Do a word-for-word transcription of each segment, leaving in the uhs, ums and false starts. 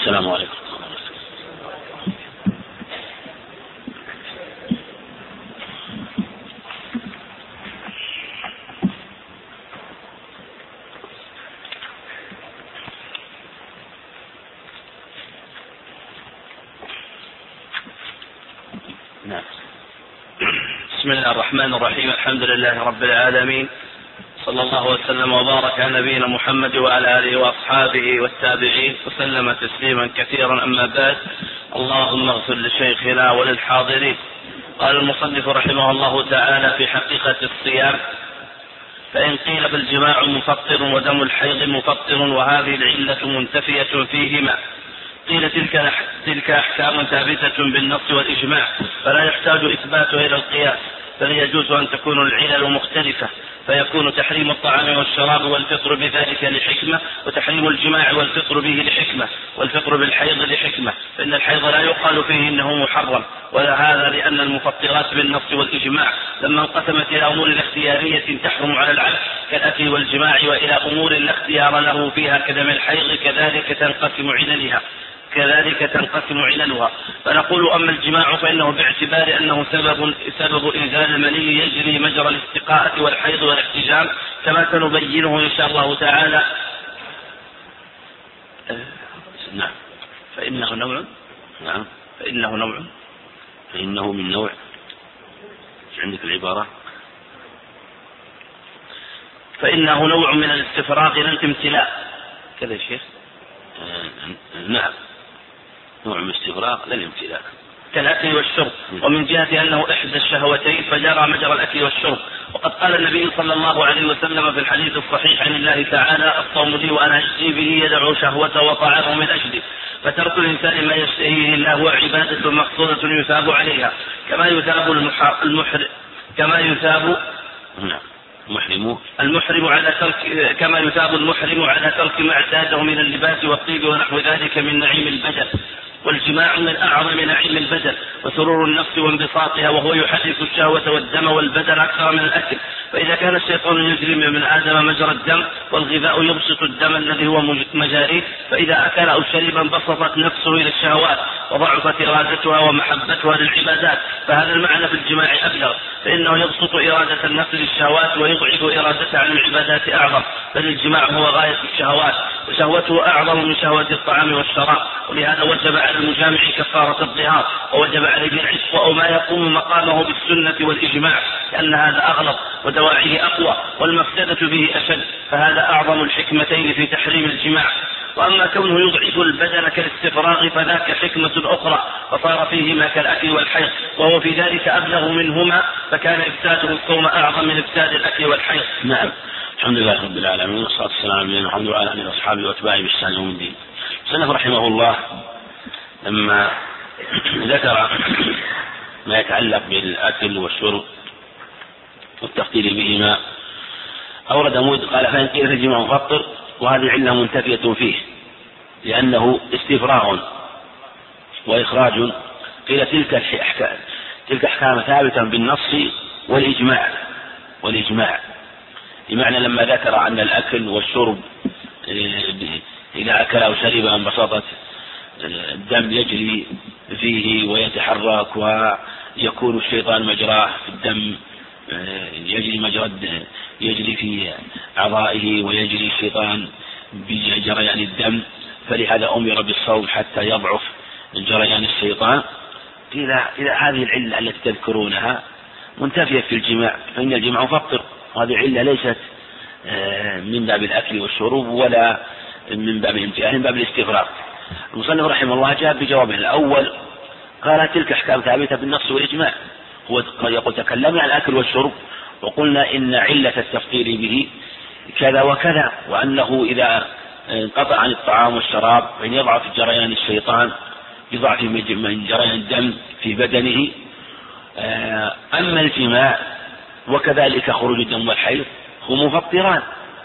السلام عليكم. بسم الله الرحمن الرحيم. الحمد لله رب العالمين، صلى الله وسلم وبارك على نبينا محمد وعلى آله وأصحابه والتابعين وسلم تسليما كثيرا. أما بعد، اللهم اغفر لشيخنا وللحاضرين. قال المصنف رحمه الله تعالى في حقيقة الصيام: فإن قيل بالجماع مفطر ودم الحيض مفطر وهذه العلة منتفية فيهما، قيل تلك, تلك أحكام ثابتة بالنص والإجماع فلا يحتاج إثباتها إلى القياس، بل يجوز أن تكون العلل مختلفة، فيكون تحريم الطعام والشراب والفطر بذلك لحكمة، وتحريم الجماع والفطر به لحكمة، والفطر بالحيض لحكمة، فإن الحيض لا يقال فيه إنه محرم، ولا هذا لأن المفطرات بالنص والإجماع لما انقسمت إلى أمور اختيارية تحرم على العبد كالأكل والجماع، وإلى أمور لا اختيار له فيها كدم الحيض كذلك تنقسم عللها كذلك تنقسم عللها فنقول: أما الجماع فإنه باعتبار أنه سبب, سبب إنزال المني يجري مجرى الاستقاءة والحيض والاحتجام كما سنبينه إن شاء الله تعالى. نعم. فإنه نوع نعم فإنه نوع فإنه من نوع. عندك العبارة: فإنه نوع من الاستفراغ لا الامتلاء. كذا يا شيخ؟ آه نعم، نوع من الاستفراغ لا الامتلاء كالأكل والشرب. ومن جهة أنه إحدى الشهوتين فجرى مجرى الأكل والشرب. وقد قال النبي صلى الله عليه وسلم في الحديث الصحيح عن الله تعالى: الصوم لي وأنا أجزي به، يدعو شهوته وطاعته من أجلي. فترك الإنسان ما يشتهيه الله هو عبادة مقصودة يثاب عليها، كما يثاب المحرم كما يثاب نعم المحرم المحرم على ترك كما يثاب المحرم على ترك ما اعتاده من اللباس والطيب ونحو ذلك من نعيم البدن. والجماع من أعظم نعيم البدن وسرور النفس وانبساطها، وهو يحرك الشهوة والدم والبدن أكثر من الأكل. فإذا كان الشيطان يجري من آدم مجرى الدم، والغذاء يبسط الدم الذي هو مجاريه، فإذا أكل أو شرب انبسطت نفسه إلى الشهوات وضعفت إرادتها ومحبتها للعبادات. فهذا المعنى في الجماع أبلغ، فإنه يبسط إرادة النفس للشهوات ويضعف إرادتها عن العبادات أعظم، بل الجماع هو غاية الشهوات، وشهوته أعظم من شهوة الطعام والشراب. ولهذا وجب على المجامع كفارة الظهار، ووجب عليه العتق أو ما يقوم مقامه بالسنة والإجماع، لأن هذا أغلظ ودواعيه أقوى والمفسدة به أشد، فهذا أعظم الحكمتين في تحريم الجماع. وأما كونه يضعف البدن كالاستفراغ فذاك حكمة أخرى، فصار فيهما كالأكل والحيض، وهو في ذلك أبلغ منهما، فكان إفساده الصوم أعظم من إفساد الأكل والحيض. نعم. الحمد لله رب العالمين، والصلاة والسلام على محمد وعلى آله وأصحابه وأتباعه بإحسان يوم الدين. المصنف رحمه الله لما ذكر ما يتعلق بالأكل والشرب والتفطير بهما أورد مود قال: فإن قيل الجماع مفطر وهذه علة منتفية فيه لأنه استفراغ وإخراج، قيل تلك الأحكام تلك أحكام ثابتة بالنص والإجماع والإجماع بمعنى لما ذكر أن الأكل والشرب إذا أكل أو شرب انبسطت الدم يجري فيه ويتحرك، ويكون الشيطان مجراه في الدم، يجري مجرى يجري في أعضائه ويجري الشيطان بجريان الدم، فلهذا أمر بالصوم حتى يضعف جريان الشيطان. إذا إذا هذه العلة التي تذكرونها منتفية في الجماع فإن الجماع مفطر، وهذه علة ليست من باب الأكل والشرب ولا من باب الامتلاء، من باب الاستفراغ. المصنف رحمه الله جاء بجوابه الأول، قال: تلك أحكام ثابتة بالنص والإجماع. هو يقول تكلمنا عن الأكل والشرب وقلنا إن علة التفطير به كذا وكذا، وأنه إذا انقطع عن الطعام والشراب فإن يضعف جريان الشيطان يضعف من جريان الدم في بدنه. أما الجماع وكذلك خروج الدم والحيض هم مفطران،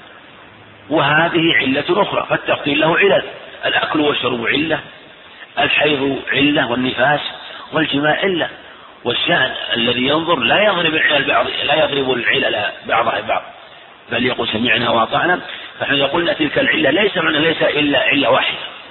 وهذه علة أخرى، فالتفطير له علل: الأكل والشرب علة، الحيض علة، والنفاس والجماع علة. والشأن الذي ينظر لا يضرب العلل بعض لا يضرب العلل بعضها بعض، بل يقول سمعنا وأطعنا. فنحن قلنا تلك العلة ليس معنى ليس إلا علة واحدة،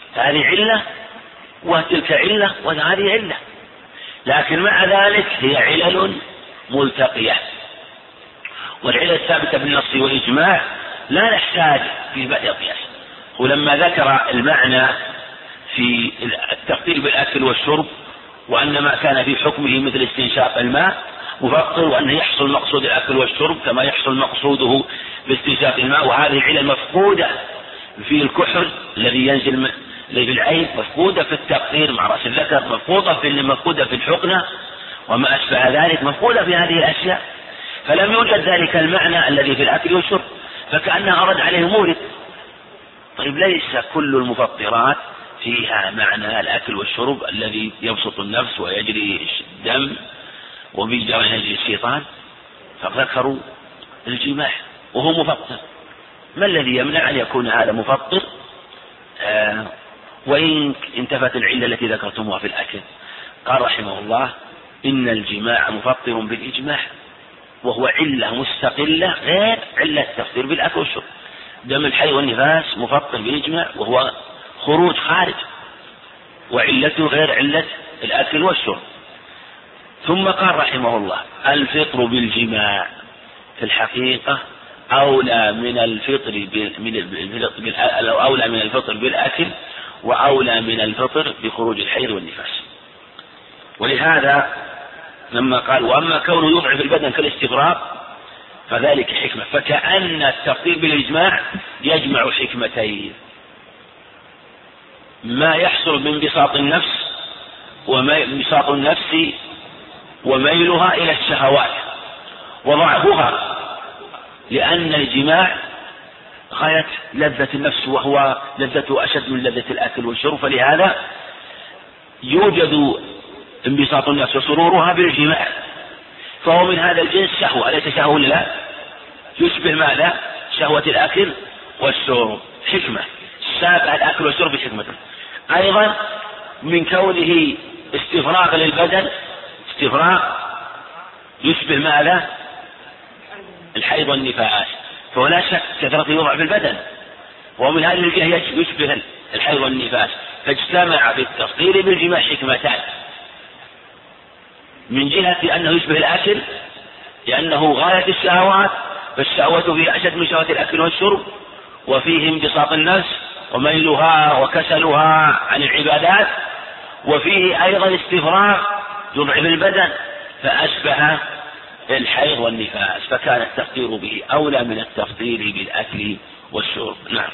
هذه علة وتلك علة وهذه علة، لكن مع ذلك هي علل ملتقية، والعلة الثابتة بالنص والإجماع لا نحتاج في بدء القياس. ولما ذكر المعنى في التفطير بالأكل والشرب وأن ما كان في حكمه مثل استنشاق الماء مفطر، وأنه يحصل مقصود الأكل والشرب كما يحصل مقصوده باستنشاق الماء، وهذه علة مفقودة في الكحل الذي ينزل في العين، مفقودة في التقطير مع رأس الذكر، مفقودة في مفقودة في الحقنة وما أشبه ذلك، مفقودة في هذه الأشياء، فلم يوجد ذلك المعنى الذي في الأكل والشرب، فكأنه أرد عليه مورد. طيب ليس كل المفطرات فيها معنى الأكل والشرب الذي يبسط النفس ويجري الدم وبيجري يجري الشيطان، فذكروا الجماع وهو مفطر. ما الذي يمنع أن يكون هذا مفطر آه وإن انتفت العلة التي ذكرتموها في الأكل؟ قال رحمه الله إن الجماع مفطر بالإجماع، وهو علة مستقلة غير علة التفطير بالأكل والشرب. دم الحيض والنفاس مفطر بالإجماع وهو خروج خارج، وعلته غير علة الأكل والشرب. ثم قال رحمه الله الفطر بالجماع في الحقيقة أولى من الفطر من أولى من الفطر بالأكل، وأولى من الفطر بخروج الحيض والنفاس. ولهذا لما قال وأما كونه يضعف البدن كالاستفراغ فذلك حكمة، فكأن التفطير بالإجماع يجمع حكمتين: ما يحصل من بساط النفس وبساط النفس وميلها إلى الشهوات وضعفها، لأن الجماع غاية لذة النفس وهو لذته أشد من لذة الأكل والشرب، فلهذا يوجد انبساط النفس وسرورها بالجماع، فهو من هذا الجنس شهوة، أليس شهوة ولا لا؟ يشبه ماذا؟ شهوة الأكل والشرب. حكمة سابع الأكل والشرب حكمة. أيضا من كونه استفراغ للبدن، استفراغ يشبه ماذا؟ الحيض والنفاس، فهو لا شك كثرة يوضع في البدن، ومن هذه الجهة يشبه الحيض والنفاس، فاجتمع في التفطير بالجماع حكمتان: من جهة أنه يشبه الأكل لأنه غاية الشهوات، فالشهوة فيه أشد من شهوة الأكل والشرب، وفيه انبساط النفس وميلها وكسلها عن العبادات، وفيه أيضا استفراغ يضعف البدن فأشبه الحيض والنفاس، فكان التفطير به أولى من التفطير بالأكل والشرب. نعم.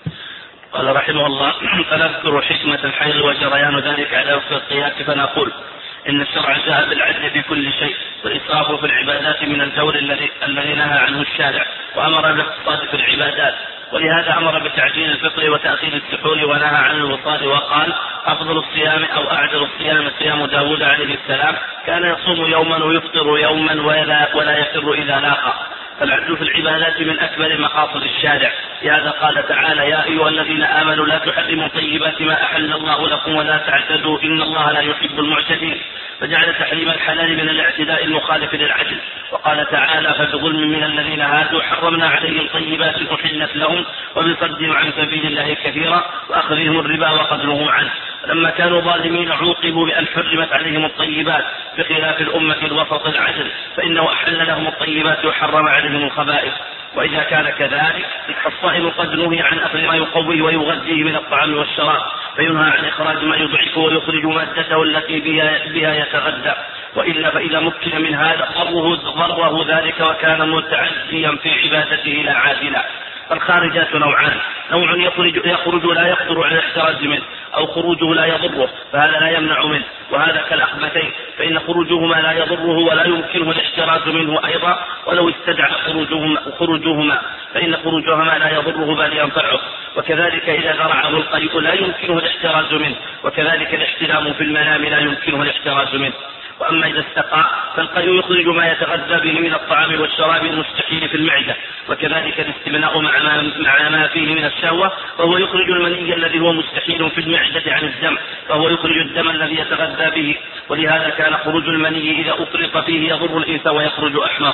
قال رحمه الله فنذكر حكمة الحيض وجريان ذلك على وفق القياس، فنقول إن الشرع جاء بالعدل في كل شيء، والإسراف في العبادات من الجور الذي الذي نهى عنه الشارع، وأمر بالاقتصاد في العبادات، ولهذا أمر بتعجيل الفطر وتأخير السحور، ونهى عن الوصال وقال أفضل الصيام أو أعجل الصيام صيام داود عليه السلام، كان يصوم يوما ويفطر يوما ولا, ولا يفر إذا لاقى. فالعدل في العبادات من أكبر مقاصد الشارع، لهذا قال تعالى يا أيها الذين آمنوا لا تحرموا طيبات ما أحل الله لكم ولا تعتدوا إن الله لا يحب المعتدين، فجعل تحريم الحلال من الاعتداء المخالف للعدل. وقال تعالى فبظلم من الذين هادوا حرمنا عليهم طيبات أحلت لهم وبصدهم عن سبيل الله كثيرا وأخذهم الربا وقدره عنه. لما كانوا ظالمين عوقبوا بأن حرمت عليهم الطيبات، بخلاف الأمة الوسط العدل فإنه أحل لهم الطيبات وحرم عليهم الخبائث. وإذا كان كذلك فالصائم قد نهي عن أخذ ما يقويه ويغذيه من الطعام والشراب، فينهى عن إخراج ما يضعفه ويخرج مادته التي بها, بها يتغذى، وإلا فإذا مكن من هذا ضره ذلك وكان متعديا في عبادته لا عادلا. فالخارجات نوعان: نوع يخرج, يخرج لا يقدر على الاحتراز منه، أو خروجه لا يضره فهذا لا يمنع منه، وهذا كالأخبثين، فإن خروجهما لا يضره ولا يمكنه الاحتراز منه أيضا ولو استدعى خروجهما, خروجهما فإن خروجهما لا يضره بل ينفعه. وكذلك إذا ذرعه القيء لا يمكنه الاحتراز منه، وكذلك الاحتلام في المنام لا يمكنه الاحتراز منه. وأما إذا استقى فالقيء يخرج ما يتغذى به من الطعام والشراب المستحيل في المعدة، وكذلك الاستبناء مع ما, مع ما فيه من الشهوة، فهو يخرج المني الذي هو مستحيل في المعدة عن الدم، فهو يخرج الدم الذي يتغذى به. ولهذا كان خروج المني إذا أفرط فيه يضر الإنس ويخرج أحمر.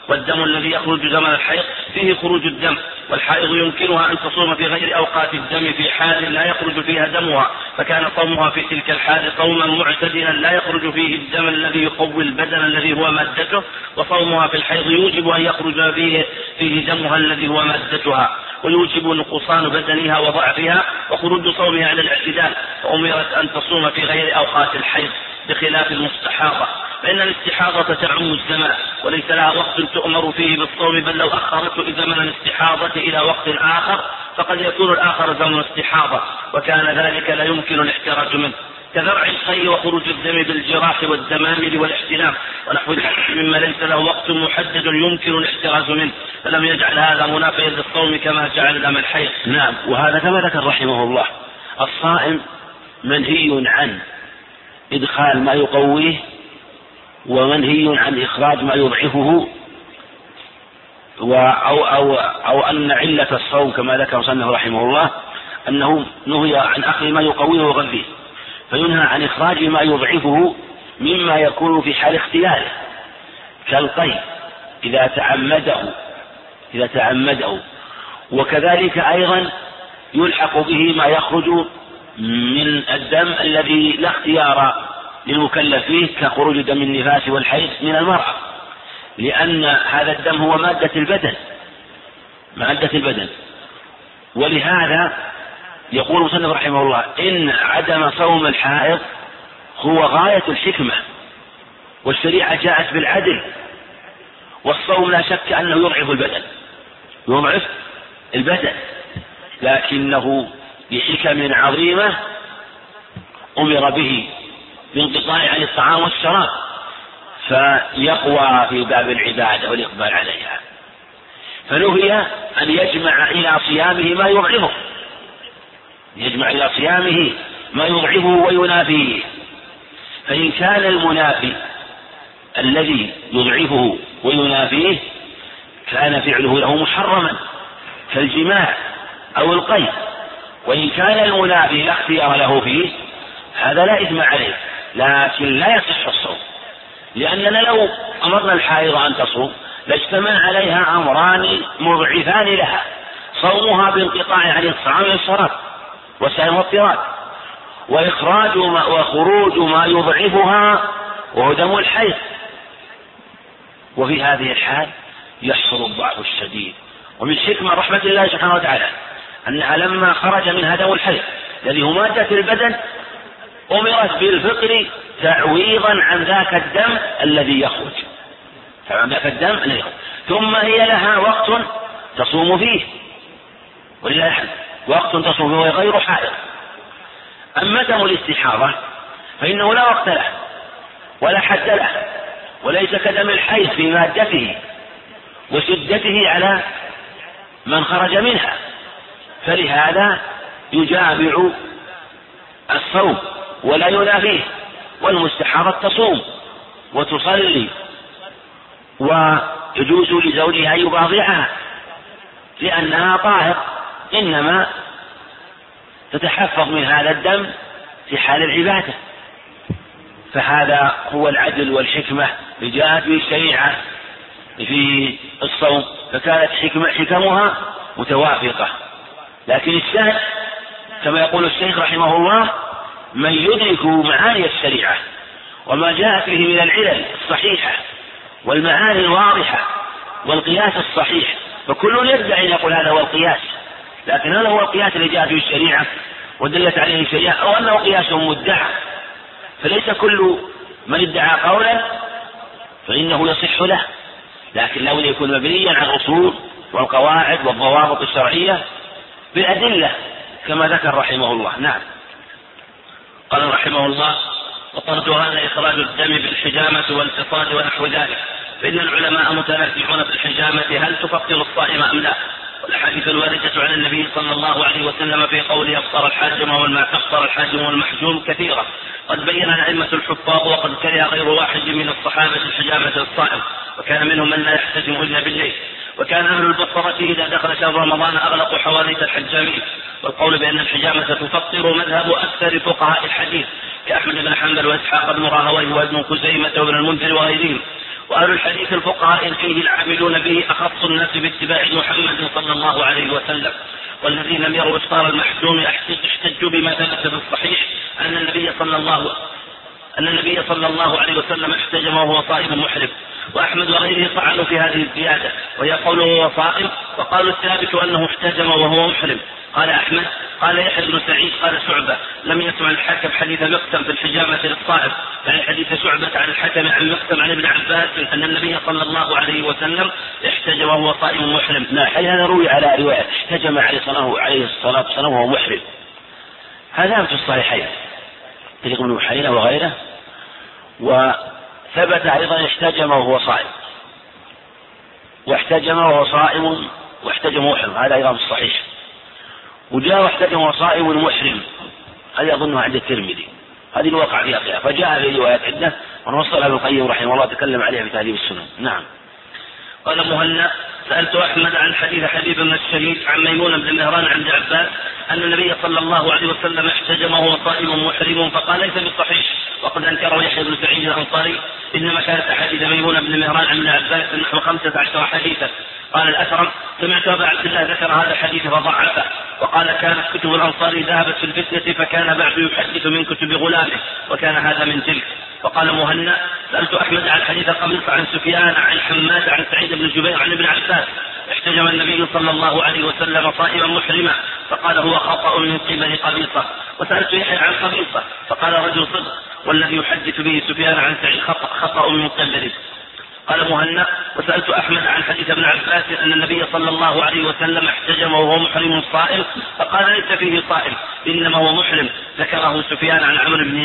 والدم الذي يخرج زمن الحيض فيه خروج الدم، والحائض يمكنها أن تصوم في غير أوقات الدم في حال لا يخرج فيها دمها، فكان صومها في تلك الحال صوما معتدلا لا يخرج فيه الدم الذي يقوي البدن الذي هو مادته، وصومها في الحيض يوجب أن يخرج فيه, فيه دمها الذي هو مادتها، ويوجب نقصان بدنها وضعفها وخروج صومها على الاعتدال، وأمرت أن تصوم في غير أوقات الحيض بخلاف المستحاضة، فإن الاستحاضة تعم الزمان وليس لها وقت تؤمر فيه بالصوم، بل لو أخرته زمن الاستحاضة إلى وقت آخر فقد يكون الآخر زمن استحاضة، وكان ذلك لا يمكن الاحتراز منه، كذرع الخي وخروج الدم بالجراح والدمامل والاحتلام ونحو ذلك مما ليس له وقت محدد يمكن الاحتراز منه، فلم يجعل هذا منافيا للصوم كما جعل دم الحيض. نعم. وهذا كما ذكر رحمه الله الصائم منهي عن إدخال ما يقويه ومنهي عن إخراج ما يضعفه، أو, أو, أو أن علة الصوم كما ذكر مصنف رحمه الله أنه نهي عن أخذ ما يقويه ويغذيه، فينهى عن إخراج ما يضعفه مما يكون في حال اختلاله كالقيء إذا تعمده إذا تعمده وكذلك أيضا يلحق به ما يخرج من الدم الذي لا اختيار للمكلف فيه كخروج دم النفاس والحيض من المرأة، لأن هذا الدم هو مادة البدن مادة البدن ولهذا يقول المصنف رحمه الله إن عدم صوم الحائض هو غاية الحكمة، والشريعة جاءت بالعدل، والصوم لا شك أنه يضعف البدن يضعف البدن لكنه بحكم عظيمة أمر به بانقطاع عن الطعام والشراب فيقوى في باب العبادة والإقبال عليها، فنهي أن يجمع إلى صيامه ما يضعفه يجمع إلى صيامه ما يضعفه وينافيه، فإن كان المنافي الذي يضعفه وينافيه كان فعله له محرما كالجماع أو القيء، وإن كان المنافي لا اختيار له فيه هذا لا إثم عليه، لكن لا يصح الصوم، لأننا لو أمرنا الحائض أن تصوم لاجتمع عليها أمران مضعفان لها، صومها بانقطاع عن الطعام والشراب وسائر المفطرات، وإخراج ما وخروج ما يضعفها وهو دم الحيض، وفي هذه الحال يحصل الضعف الشديد. ومن حكمة رحمة الله سبحانه وتعالى أنها لما خرج منها دم الحيض الذي هو مادة البدن أمرت بالفطر تعويضا عن ذاك الدم الذي يخرج عن ذاك الدم الذي يخرج، ثم هي لها وقت تصوم فيه ولله الحمد وقت تصوم فيه وهي غير حائض. أما دم الاستحاضة فإنه لا وقت له ولا حد له، وليس كدم الحيض في مادته وشدته على من خرج منها، فلهذا يجامع الصوم ولا ينافيه، والمستحاضة تصوم وتصلي ويجوز لزوجها أن يباضعها لأنها طاهر، إنما تتحفظ من هذا الدم في حال العبادة. فهذا هو العدل والحكمة اللي جاءت به الشريعة في الصوم، فكانت حكمة حكمها متوافقة. لكن السهل كما يقول الشيخ رحمه الله من يدرك معاني الشريعة وما جاءت به من العلل الصحيحة والمعاني الواضحة والقياس الصحيح، فكل يدعي أن يقول هذا هو القياس، لكن هذا هو القياس الذي جاء به الشريعة ودلت عليه الشريعة، أو أنه قياس مدعى، فليس كل من ادعى قولا فإنه يصح له، لكن لو يكون مبنيا على الأصول والقواعد والضوابط الشرعية بالأدلة كما ذكر رحمه الله. نعم. قال رحمه الله وطرد هذا إخراج الدم بالحجامة والفصاد ونحو ذلك، فإن العلماء متنازعون في الحجامة هل تفطر الصائم أم لا، والحديث الواردة عن النبي صلى الله عليه وسلم في قوله أفطر الحاجم أفطر الحاجم والمحجوم كثيرة، قد بين أئمة الحفاظ وقد كره غير واحد من الصحابة الحجامة للصائم، وكان منهم من لا يحتجم إلا بالليل، وكان أهل البصرة إذا دخل شهر رمضان أغلقوا حوادث الحجامين، والقول بأن الحجامة تفطر مذهب أكثر فقهاء الحديث كأحمد بن حنبل وإسحاق بن راهويه وابن خزيمة وابن المنذر وغيرهم، وأهل الحديث الفقهاء فيه العاملون به أخص الناس باتباع محمد صلى الله عليه وسلم. والذين لم يروا إفطار المحجوم احتجوا بما ثبت في الصحيح أن النبي صلى الله أن النبي صلى الله عليه وسلم احتجم وهو صائم محرم. وأحمد وغيره طعنوا في هذه الزيادة وهي قوله وهو صائم، وقالوا الثابت أنه احتجم وهو محرم. قال أحمد قال يحيى بن سعيد قال شعبة لم يسمع الحاكم حديث مقسم في الحجامة للصائم، يعني حديث شعبة عن الحكم عن مقسم عن ابن عباس أن النبي صلى الله عليه وسلم احتجم وهو صائم محرم. لا، هذا روي على رواية احتجم عليه الصلاة والسلام وهو محرم، هذا في الصحيحين طريق ابن بحيرة وغيره. وثبت أيضا احتجم وهو صائم، واحتجم وهو صائم واحتجم محرم، هذا أيضا في الصحيح. وجاء واحتجم وهو صائم محرم، هذا أظنه عند الترمذي، هذه الواقع فيها خلاف، فجاء في روايات عدة ونوصلها ابن القيم رحمه الله تكلم عليها في تهذيب السنن. نعم. قال مهنا سألت أحمد عن حديث حبيب بن الشهيد عن ميمون بن مهران عن عباس أن النبي صلى الله عليه وسلم احتجم وهو صائم محرم، فقال ليس بصحيح، وقد أنكره يحيى بن سعيد الأنصاري، إنما كانت أحاديث ميمون بن مهران عن عباس نحو خمسة عشر حديثا. قال الأثرم سمعت أبا عبد الله ذكر هذا الحديث فضعفه، وقال كانت كتب الأنصار ذهبت في الفتنة فكان بعد يحدث من كتب غلامه، وكان هذا من تلك. وقال مهنا سألت أحمد عن حديث قبيصة عن سفيان عن حماد عن سعيد بن جبير عن ابن عباس احتجم النبي صلى الله عليه وسلم صائما محرما، فقال هو خطأ من قبل قبيصة. وسألت يحيى عن قبيصة فقال رجل صدق، والذي يحدث به سفيان عن سعيد خطأ, خطأ من قبل. قال مهنا وسألت أحمد عن حديث ابن عباس أن النبي صلى الله عليه وسلم احتجم وهو محرم صائم، فقال ليس فيه صائم إنما هو محرم. ذكره سفيان عن عمرو بن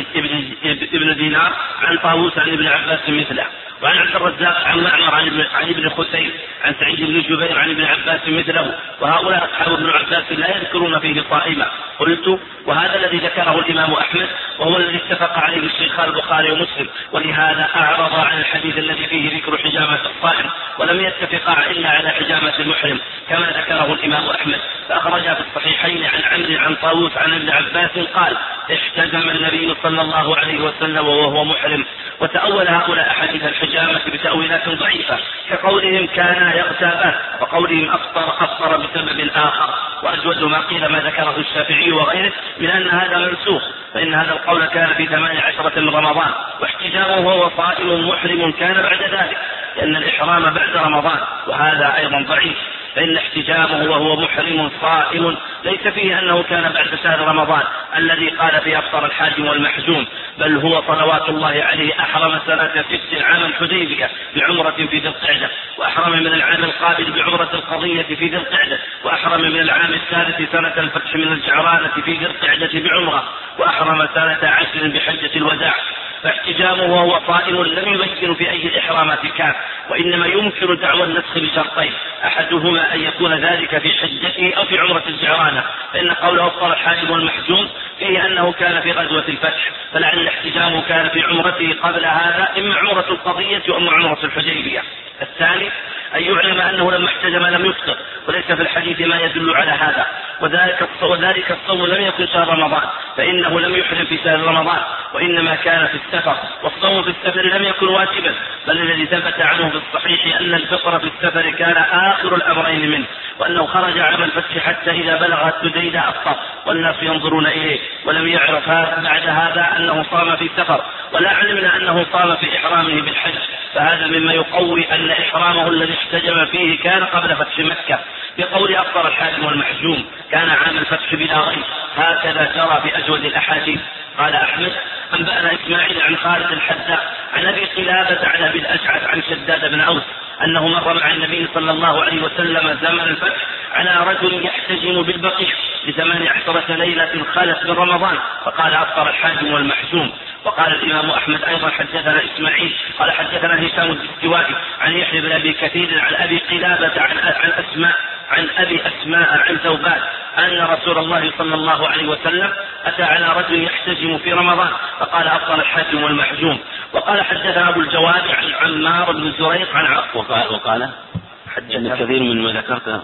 ابن دينار عن طاووس عن ابن عباس مثله. وعن عبد الرزاق عن معمر عن ابن, عن ابن خثيم عن سعيد بن جبير عن ابن عباس مثله. وهؤلاء أصحاب ابن عباس لا يذكرون فيه صائما. قلت وهذا الذي ذكره الإمام أحمد وهو الذي اتفق عليه الشيخان البخاري ومسلم، ولهذا أعرض عن الحديث الذي فيه ذكر حجامة الصائم، ولم يتفقا إلا على حجامة المحرم كما ذكره الإمام أحمد. فأخرجها في الصحيحين عن عمرو عن طاووس عن ابن عباس قال احتجم النبي صلى الله عليه وسلم وهو محرم. وتأول هؤلاء أحاديث الحجامة بتأويلات ضعيفة كقولهم كان يغتابان، وقولهم أفطر أفطر بسبب آخر. وأجود ما قيل ما ذكره الشافعي وغيره من أن هذا منسوخ، فإن هذا القول كان في ثمان عشرة من رمضان، واحتجامه وهو صائم محرم كان بعد ذلك، لأن الإحرام بعد رمضان، وهذا أيضا ضعيف، فإن احتجامه وهو محرم صائم ليس فيه أنه كان بعد شهر رمضان الذي قال فيه أفطر الحاجم والمحجوم، بل هو صلوات الله عليه أحرم سنة ست عام الحديبية بعمرة في ذي القعدة، وأحرم من العام القابل بعمرة القضية في ذي القعدة، وأحرم من العام الثالث سنة الفتح من الجعرانة في ذي القعدة بعمرة، وأحرم سنة عشر بحجة الوداع. فاحتجامه وهو صائم لم يبين في أي الإحرامات كان، وإنما يمكن دعوى النسخ بشرطين، أحدهما أن يكون ذلك في حجته أو في عمرة الجعرانة، فإن قوله أفطر الحاجم والمحجوم فيه أنه كان في غزوة الفتح، فلعل احتجامه كان في عمرته قبل هذا إما عمرة القضية وإما عمرة الحديبية. الثاني أن يعلم أنه لما احتجم لم يفطر، وليس في الحديث ما يدل على هذا، وذلك وذلك الصوم لم يكن شهر رمضان، فإنه لم يحرم في شهر رمضان، وإنما كان في السفر، والصوم في السفر لم يكن واجبا، بل الذي ثبت عنه في الصحيح أن الفطر في السفر كان آخر الأمرين منه، وأنه خرج عام الفتح حتى إذا بلغ السديدة أفطر والناس ينظرون إليه، ولم يعرف بعد هذا أنه صام في سفر، ولا علمنا أنه صام في إحرامه بالحج، فهذا مما يقوي أن إحرامه الذي احتجم فيه كان قبل فتح مكة، بقول أفطر الحاجم والمحجوم كان عام الفتح بلا ريب، هكذا جرى في أجود الأحاديث. قال أحمد أنبأنا إسماعيل عن خالد الحذاء عن أبي قلابة عن أبي الأشعث عن شداد بن أوس أنه مر مع النبي صلى الله عليه وسلم زمن الفتح على رجل يحتجم بالبقيع لثمان عشرة ليلة خلت من رمضان، فقال أفطر الحاجم والمحجوم. وقال الإمام أحمد أيضا حدثنا إسماعيل قال حدثنا هشام الدستوائي عن يحيى بن أبي كثير عن أبي قلابة عن عن أسماء عن أبي أسماء عن ثوبان أن رسول الله صلى الله عليه وسلم أتى على رجل يحتجم في رمضان فقال أفطر الحاجم والمحجوم. وقال حدثنا أبو الجواد عن عمار بن زريق عن عفو وقال, وقال حدثنا كثير من ما ذكرته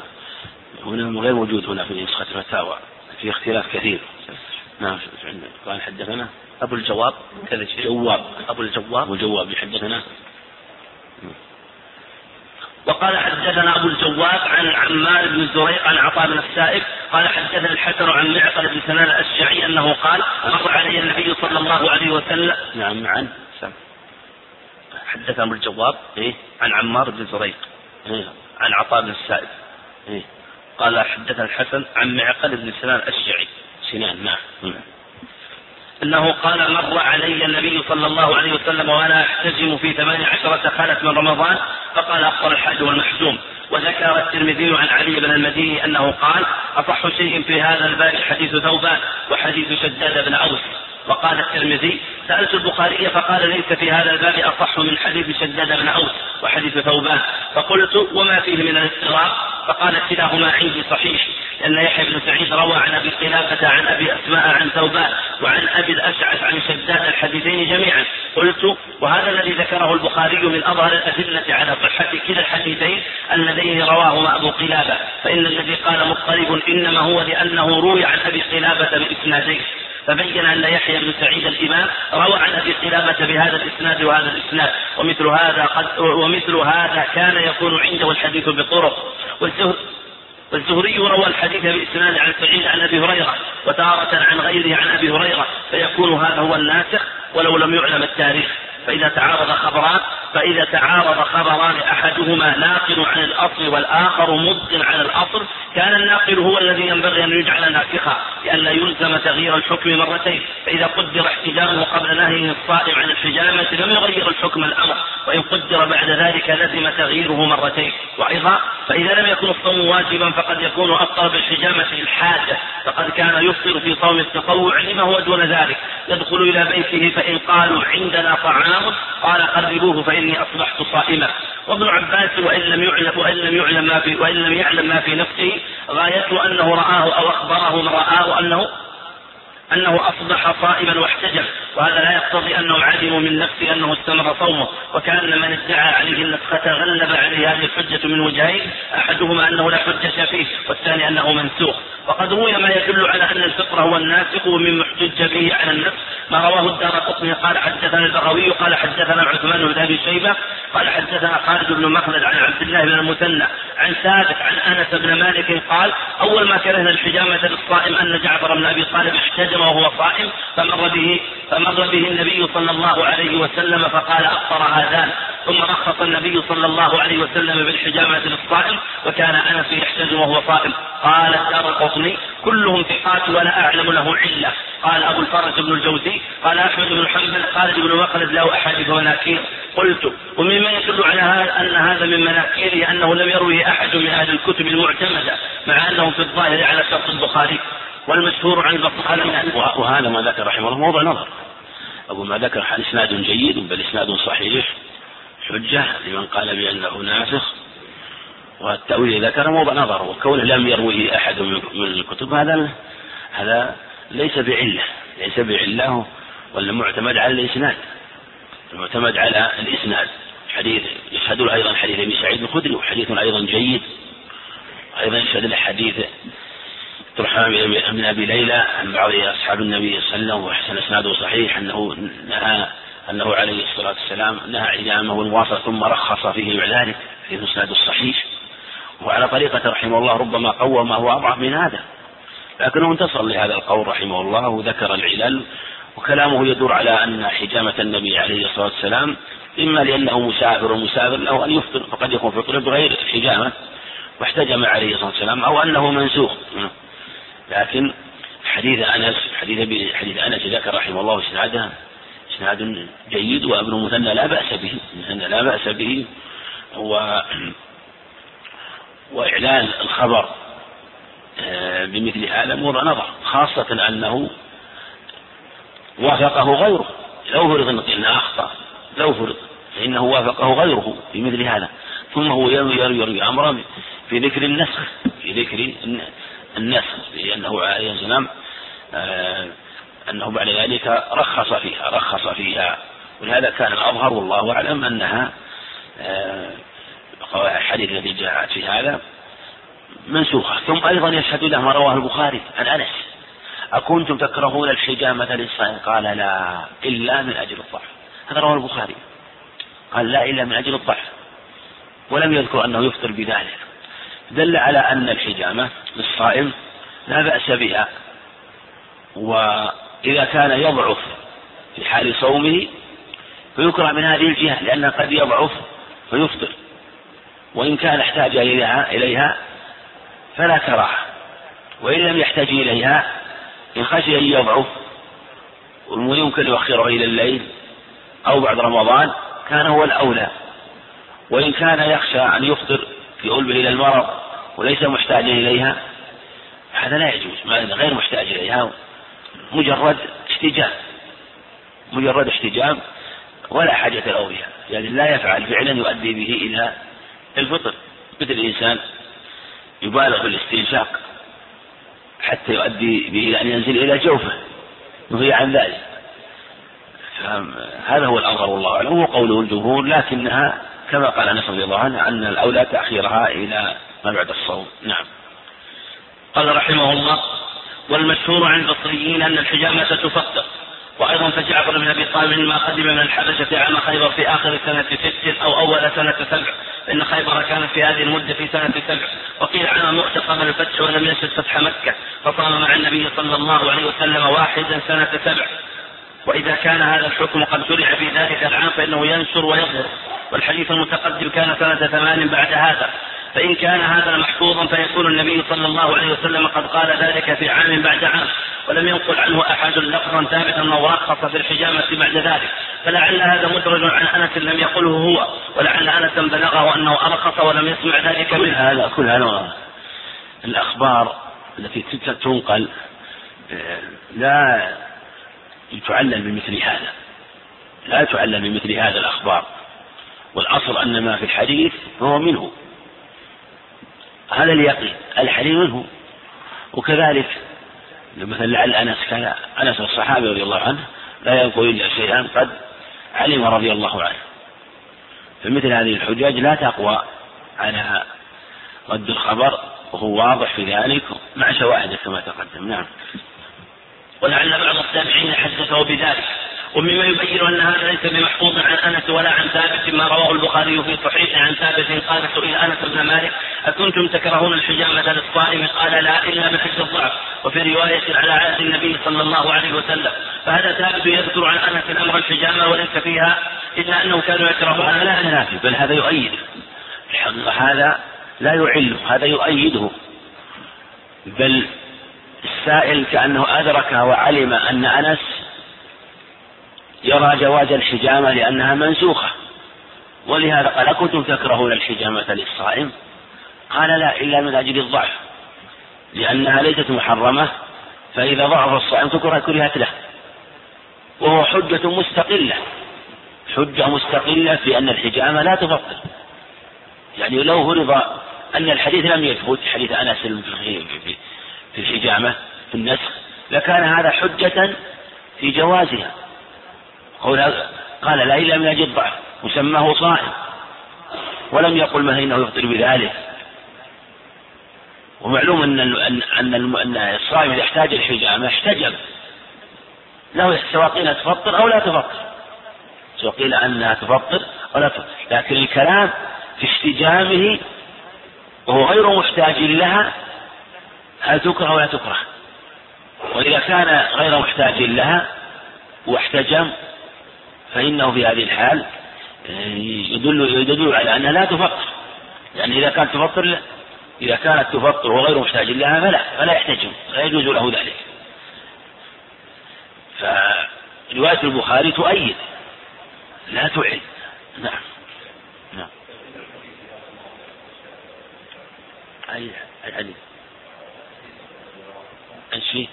هنا غير موجود هنا في نسخة الفتاوى، في اختلاف كثير. نعم قال حدثنا أبو الجواب جواب أبو الجواب أبو الجواب يحدثنا وقال حدثنا أبو الجواب عن عمار بن الزريق عن عطاء بن السائب قال حدثنا الحسن عن معقل بن سنان الأشجعي أنه قال مر علي النبي صلى الله عليه وسلم. نعم عن حدثنا أبو الجواب إيه؟ عن عمار بن الزريق إيه؟ عن عطاء بن السائب إيه؟ قال حدثنا الحسن عن معقل بن سنان الأشجعي سنان نعم أنه قال مر علي النبي صلى الله عليه وسلم وأنا أحتجم في ثمان عشرة خلت من رمضان فقال أفطر الحاج والمحجوم. وذكر الترمذي عن علي بن المديني أنه قال أصح شيء في هذا الباب حديث ثوبان وحديث شداد بن أوس. وقال الترمذي سألت البخاري فقال ليس في هذا الباب أصح من حديث شداد بن أوس وحديث ثوبان فقلت وما فيه من الاضطراب فقال كلاهما عندي صحيح لأن يحيى بن سعيد روى عن أبي قلابة عن أبي أسماء عن ثوبان وعن أبي الأشعث عن شداد الحديثين جميعا. قلت وهذا الذي ذكره البخاري من أظهر الأدلة على صحة كلا الحديثين اللذين رواهما أبو قلابة فإن الذي قال مضطرب إنما هو لأنه روي عن أبي قلابة بإسنادين فبين أن يحيى بن سعيد الإمام روى عن أبي قلابة بهذا الإسناد وهذا الإسناد ومثل هذا, قد ومثل هذا كان يكون عنده الحديث بطرق. والزهري روى الحديث بإسناد عن سعيد عن أبي هريرة وتارة عن غيره عن أبي هريرة فيكون هذا هو الناسخ ولو لم يعلم التاريخ. فإذا تعارض خبران فإذا تعارض خبران أحدهما ناقل عن الأصل والآخر مبطن عن الأصل كان الناقل هو الذي ينبغي أن يجعل ناسخا لئلا يلزم تغيير الحكم مرتين. فإذا قدر احتجامه قبل نهيه الصائم عن الحجامة لم يغير الحكم الأمر وإن قدر بعد ذلك لزم تغييره مرتين. وأيضا فإذا لم يكن الصوم واجبا فقد يكون أفطر بالحجامة الحاجة فقد كان يفطر في صوم التطوع لما هو دون ذلك يدخل إلى بيته فإن قالوا عندنا طعام قال قربوه فإني أصبحت صائما. وابن عباس وإن لم يعلم وإن لم يعلم ما في وإن لم يعلم ما في نفسه غايته أنه رآه أو أخبره من رآه أنه أنه أصبح صائما واحتجم وهذا لا يقتضي أنهم علموا من نفسه أنه استمر صومه. وكان من ادعى عليه النسخة غلب عليه هذه الحجة من وجهين أحدهما أنه لا حجة فيه والثاني أنه منسوخ. وقد روي ما يدل على أن الفطر هو الناسخ ومن محتج به على النفس ما رواه الدارقطني قال حدثنا البغوي قال حدثنا عثمان بن أبي شيبة قال حدثنا خالد بن مخلد عن عبد الله بن المثنى عن ثابت عن أنس بن مالك قال أول ما كرهنا الحجامة للصائم أن جعفر بن أبي طالب احتجم وهو صائم فمر به فمر به النبي صلى الله عليه وسلم فقال أفطر هذان ثم رخص النبي صلى الله عليه وسلم بالحجامة للصائم وكان أنس يحتجم وهو صائم. قال الدارقطني كلهم ثقات ولا أعلم له علة. قال أبو الفرج بن الجوزي قال أحمد بن حنبل خالد بن مخلد له أحاديث مناكير. قلت ومما يدل على هذا أن هذا من مناكيره أنه لم يروه أحد من أهل الكتب المعتمدة مع أنه في الظاهر على شرط البخاري والمشهور عن البخاري. وهذا ما ذكر رحمه الله موضع نظر. أبو ما ذكر إسناد جيد بل إسناد صحيح حجة لمن قال بأنه ناسخ والتأويل ذكر موضع نظر وكونه لم يروه أحد من الكتب هذا هذا ليس بعلة ليس بعلة ولا معتمد على الإسناد المعتمد على الإسناد. حديث يشهد له أيضا حديث أبي سعيد الخدري وحديث أيضا جيد أيضا يشهد له حديث ترحم من أبي ليلى عن بعض أصحاب النبي صلى الله عليه وسلم وحسن إسناده صحيح أنه نهى أنه عليه الصلاة والسلام نهى عدامه الواصل ثم رخص فيه بذلك في الإسناد الصحيح. وعلى طريقة رحمه الله ربما قوى ما هو أضعف من هذا لكنه انتصر لهذا القول رحمه الله وذكر العلل وكلامه يدور على أن حجامة النبي عليه الصلاة والسلام إما لأنه مسافر ومسافر له أن يفطر فقد يكون فطر بغير الحجامة واحتجم عليه الصلاة والسلام أو أنه منسوخ. لكن حديث أنس حديث حديث أنس ذكر رحمه الله إسناده إسناد جيد وابن مثنى لا بأس به مثنى لا بأس به و وإعلان الخبر بمثل هذا موضع نظر خاصة أنه وافقه غيره لو فرض أن أخطأ لو فرض فإنه وافقه غيره في مثل هذا ثم هو يروي يروي أمره في ذكر النسخ في ذكر النسخ لأنه عليه السلام أنه بعد ذلك رخص فيها رخص فيها ولهذا كان الأظهر والله أعلم أنها الحديث الذي جاءت في هذا منسوخة. ثم أيضا يشهد له ما رواه البخاري عن أنس أكنتم تكرهون الحجامة للصائم قال لا إلا من أجل الضعف. هذا رواه البخاري قال لا إلا من أجل الضعف ولم يذكر أنه يفطر بذلك، دل على أن الحجامة للصائم لا بأس بها، وإذا كان يضعف في حال صومه فيكره من هذه الجهة لأنه قد يضعف فيفطر، وإن كان احتاج إليها, إليها فلا كراهة، وإن لم يحتاج إليها إن خشي أن يضعف ويمكن يؤخره إلى الليل أو بعد رمضان كان هو الأولى، وإن كان يخشى أن يفطر في قلبه إلى المرض وليس محتاجا إليها هذا لا يجوز، ما غير محتاج إليها مجرد احتجام مجرد احتجام ولا حاجة له بها، يعني لا يفعل فعلا يؤدي به إلى الفطر، مثل الإنسان يبالغ في الاستنشاق حتى يؤدي به إلى أن ينزل إلى جوفه وهي عن ذلك، هذا هو الأمر والله أعلم. هو قوله الجمهور، لكنها كما قال أنس رضي الله عنه أن الأولى تأخيرها إلى ما بعد الصوم. نعم. قال رحمه الله: والمشهور عن البصريين أن الحجامة تفطر. وأيضا فجعفر بن أبي طالب ما قدم من الحبشة عام خيبر في آخر سنة ست أو أول سنة سبع، إن خيبر كانت في هذه المدة في سنة سبع، وقيل عام مؤتة قبل الفتح ولم يشهد فتح مكة، فصام مع النبي صلى الله عليه وسلم واحدا سنة سبع. وإذا كان هذا الحكم قد شرع في ذلك العام فإنه ينشر ويظهر، والحديث المتقدم كان سنة ثمان بعد هذا، فإن كان هذا محفوظا فيكون النبي صلى الله عليه وسلم قد قال ذلك في عام بعد عام، ولم ينقل عنه أحد لفظا ثابتا أو رخص في الحجامة بعد ذلك، فلعل هذا مدرج عن أنس لم يقله هو، ولعل أنسا بلغه أنه أرخص ولم يسمع ذلك منه. هذا كل هذا الأخبار التي تنقل لا تعلل بمثل هذا لا تعلل بمثل هذا الأخبار، والأصل أن ما في الحديث هو منه، هذا اليقين الحديث منه. وكذلك مثلا لعل أنس كان أنس الصحابي رضي الله عنه لا ينقل إلا شيئا قد علم رضي الله عنه، فمثل هذه الحجاج لا تقوى على رد الخبر وهو واضح في ذلك مع شواهد كما تقدم. نعم. ولعل بعض التابعين حدثوا بذلك. ومما يبين أن هذا ليس بمحفوظ عن أنس ولا عن ثابت ما رواه البخاري في صحيح عن ثابت قال: سئل أنس بن مالك: أكنتم تكرهون الحجامة للصائم؟ قال: لا، إلا من حيث الضعف. وفي رواية على عهد النبي صلى الله عليه وسلم. فهذا ثابت يذكر عن أنس الأمر الحجامة وليس فيها إلا أنه كانوا يكرهون. هذا لا ينافي بل هذا يؤيد، هذا لا يعله، هذا يؤيده، بل السائل كأنه أدرك وعلم أن أنس يرى جواز الحجامة لأنها منسوخة، ولهذا قال: أكنتم تكرهون الحجامة للصائم؟ قال: لا، إلا من أجل الضعف، لأنها ليست محرمة، فإذا ضعف الصائم تكره كرهت له، وهو حجة مستقلة حجة مستقلة في أن الحجامة لا تفطر. يعني لو فرض أن الحديث لم يثبت، حديث أنس في الحجامة في النسخ، لكان هذا حجة في جوازها. قال: لا، إلا من أجل الضعف، وسماه صائم، ولم يقل ما إنه يفطر بذلك. ومعلوم أن أن أن الصائم إذا احتاج الحجامة احتجب له، سواء قيل تفطر أو لا تفطر، سواء قيل أنها تفطر أو لا تفطر، لكن الكلام في احتجامه وهو غير محتاج لها، هل تكره أو لا تكره؟ وإذا كان غير محتاج لها واحتجم فإنه في هذه الحال يدل, يدل على أنها لا تفطر، يعني إذا كانت تفطر إذا كانت تفطر وغير محتاج لها فلا, فلا يحتجم، لا يجوز له ذلك. فرواية البخاري تؤيد لا تعد. نعم. نعم. أي حديث ايش فيه؟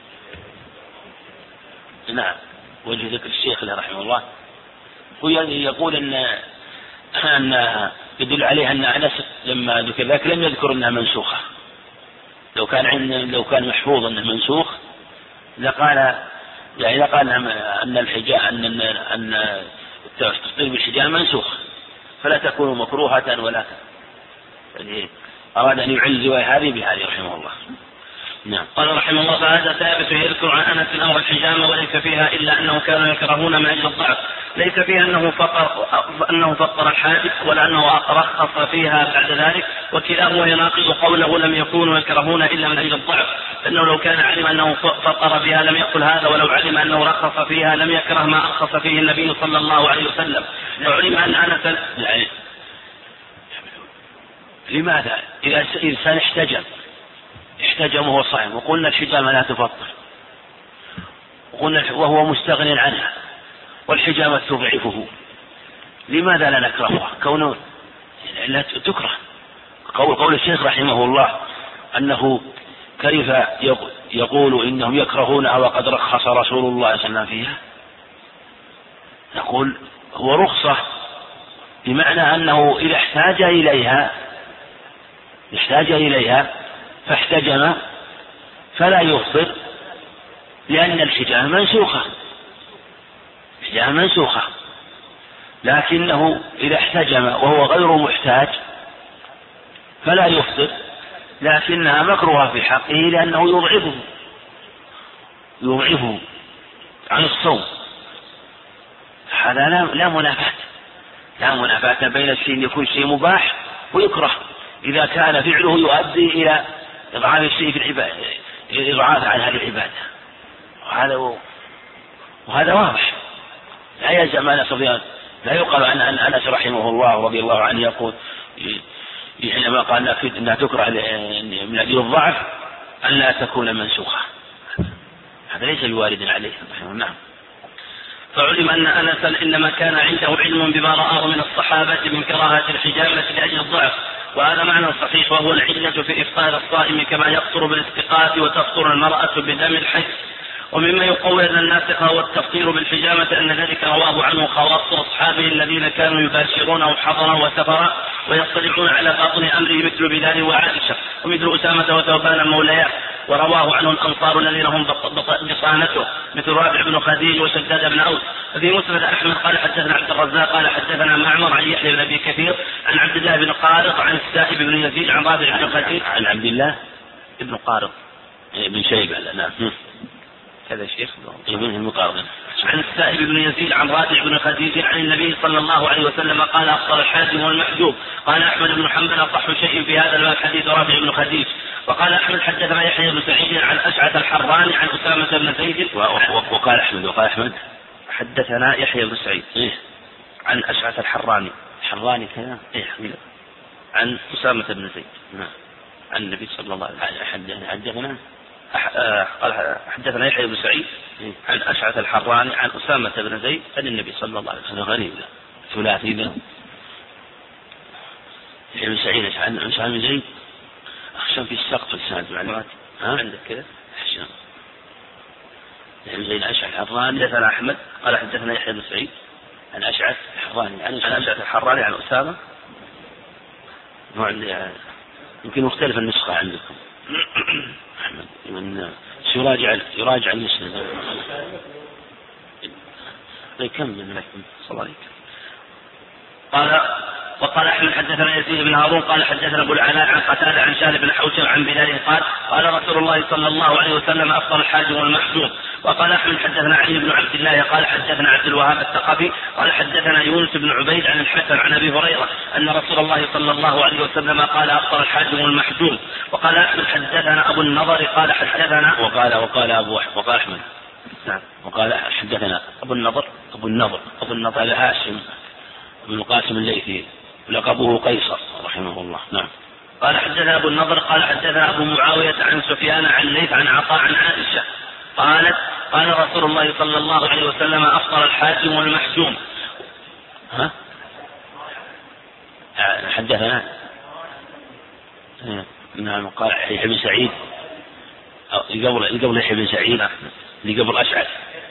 نعم. وجه ذكر الشيخ رحمه الله هو يقول ان ان يدل عليه ان انس لما ذكر ذاك لم يذكر انها منسوخه، لو كان عند لو كان محفوظ انه منسوخ لقال يعني لقال ان الحجاء ان ان التفطير بالحجامه منسوخ فلا تكون مكروهه ولا، يعني اراد ان يعل الروايه هذه بهذه رحمه الله. نعم. قال رحمه الله: فهذا ثابت يذكر عن أنس أمر الحجامة وليس فيها إلا أنه كانوا يكرهون من أجل الضعف، ليس فيها أنه فقر أنه فقر الحاجب ولا أنه رخص فيها بعد ذلك، وكلاهما يناقض قوله لم يكونوا يكرهون إلا من أجل الضعف، لأنه لو كان علم أنه فقر بها لم يقل هذا، ولو علم أنه رخص فيها لم يكره ما أرخص فيه النبي صلى الله عليه وسلم. وعلم أن أنس يعني لماذا إذا إنسان احتجم احتجم وهو صائم وقلنا الحجامة لا تفطر وقلنا وهو مستغن عنها والحجامة تضعفه، لماذا لا نكرهها؟ كونه لا تكره. قول, قول الشيخ رحمه الله أنه كيف يقول إنهم يكرهونها وقد رخص رسول الله صلى الله عليه وسلم فيها، نقول هو رخصة بمعنى أنه إذا احتاج إليها احتاج إليها فاحتجم فلا يفطر، لأن الحجامة منسوخة الحجامة منسوخة لكنه إذا احتجم وهو غير محتاج فلا يفطر، لكنها مكروهة في حقه لأنه يضعفه يضعفه عن الصوم. هذا لا, لا منافاة لا منافاة بين الشيء يكون شيء مباح ويكره إذا كان فعله يؤدي إلى إضعاف الشيء في العبادة، إضعاف عن هذه العبادة، وهذا وهذا واضح. لا يلزم أن سفيان لا يقال عن أنس رحمه الله رضي الله عنه يقول حينما قال أنها تكره من أجل الضعف أن لا تكون منسوخة، هذا ليس بوارد عليه. نعم. فعلم أن أنسا إنما كان عنده علم بما رآه من الصحابة من كراهة الحجامة لأجل الضعف، وهذا معنى صحيح، وهو العلة في إفطار الصائم كما يقطر بالاستقاء وتفطر المرأة بدم الحيض. ومما يقوي أن الناسخ هو التفطير بالحجامة أن ذلك رواه عنه خواص أصحابه الذين كانوا يباشرونه حضرا وسفرا ويطلعون على باطن أمره مثل بلال وعائشة ومثل أسامة وثوبان مولياه، ورواه عنه الأنصار الذين هم بصانته مثل رابع بن خديج وشداد بن أوس. ففي مسند أحمد قال حدثنا عبد الرزاق قال حدثنا معمر عن يحيى بن أبي كثير عن عبد الله بن قارط عن السائب بن يزيد عن رابع بن خديج عن عبد الله بن قارط بن شيبة. نعم هذا شيخ ابن المقارن عن السائب بن يزيد عن رافع بن خديج عن النبي صلى الله عليه وسلم قال أفطر الحاكم والمحجوب. قال أحمد بن حنبل أصح شيء في هذا الباب حديث رافع بن خديج. وقال أحمد حدثنا يحيى بن سعيد عن أشعث الحراني عن أسامة بن زيد. وقال أحمد وقال أحمد حدثنا يحيى بن سعيد إيه؟ عن أشعث الحراني حراني كذا إيه عن أسامة بن زيد نعم عن النبي صلى الله عليه وسلم. حدثنا قال حدثنا يحيى بن سعيد عن أشعث الحراني عن أسامة بن زيد عن النبي صلى الله عليه وسلم. غريب ثلاثي ذا يحيى بن سعيد عن أسامة بن زيد أخشى في السقف السادس معلومات عندك كذا أخشى يحيى بن زيد أشعث الحراني حدثنا أحمد قال حدثنا يحيى بن سعيد عن أشعث الحراني عن أشعث الحراني عن أسامة. يمكن مختلف النسخة عندكم أحمد من يراجع يراجع المسند يكمل لكم صلى قال وقال أحمد حدثنا يزيد بن هارون قال حدثنا أبو العلاء عن قتادة عن شارب بن حوشب عن بلال قال قال رسول الله صلى الله عليه وسلم أفطر الحاج والمحجوم. وقال أحمد حدثنا علي بن عبد الله قال حدثنا عبد الوهاب الثقفي قال حدثنا يونس بن عبيد عن الحسن عن أبي هريرة أن رسول الله صلى الله عليه وسلم قال أفطر الحاج والمحجوم. وقال أحمد حدثنا أبو النضر قال حدثنا وقال وقال أبو وقال أحمد نعم وقال حدثنا أبو النضر أبو النضر أبو النضر هاشم بن القاسم الليثي لقبه قيصر رحمه الله. نعم. قال حدثنا أبو النضر قال حدثنا أبو معاوية عن سفيان عن ليث عن عطاء عن عائشة قالت قال رسول الله صلى الله عليه وسلم أفطر الحاكم والمحجوم. ها حدثنا نعم قال يحيى بن سعيد قبل قبل يحيى بن سعيد اللي قبل أشعث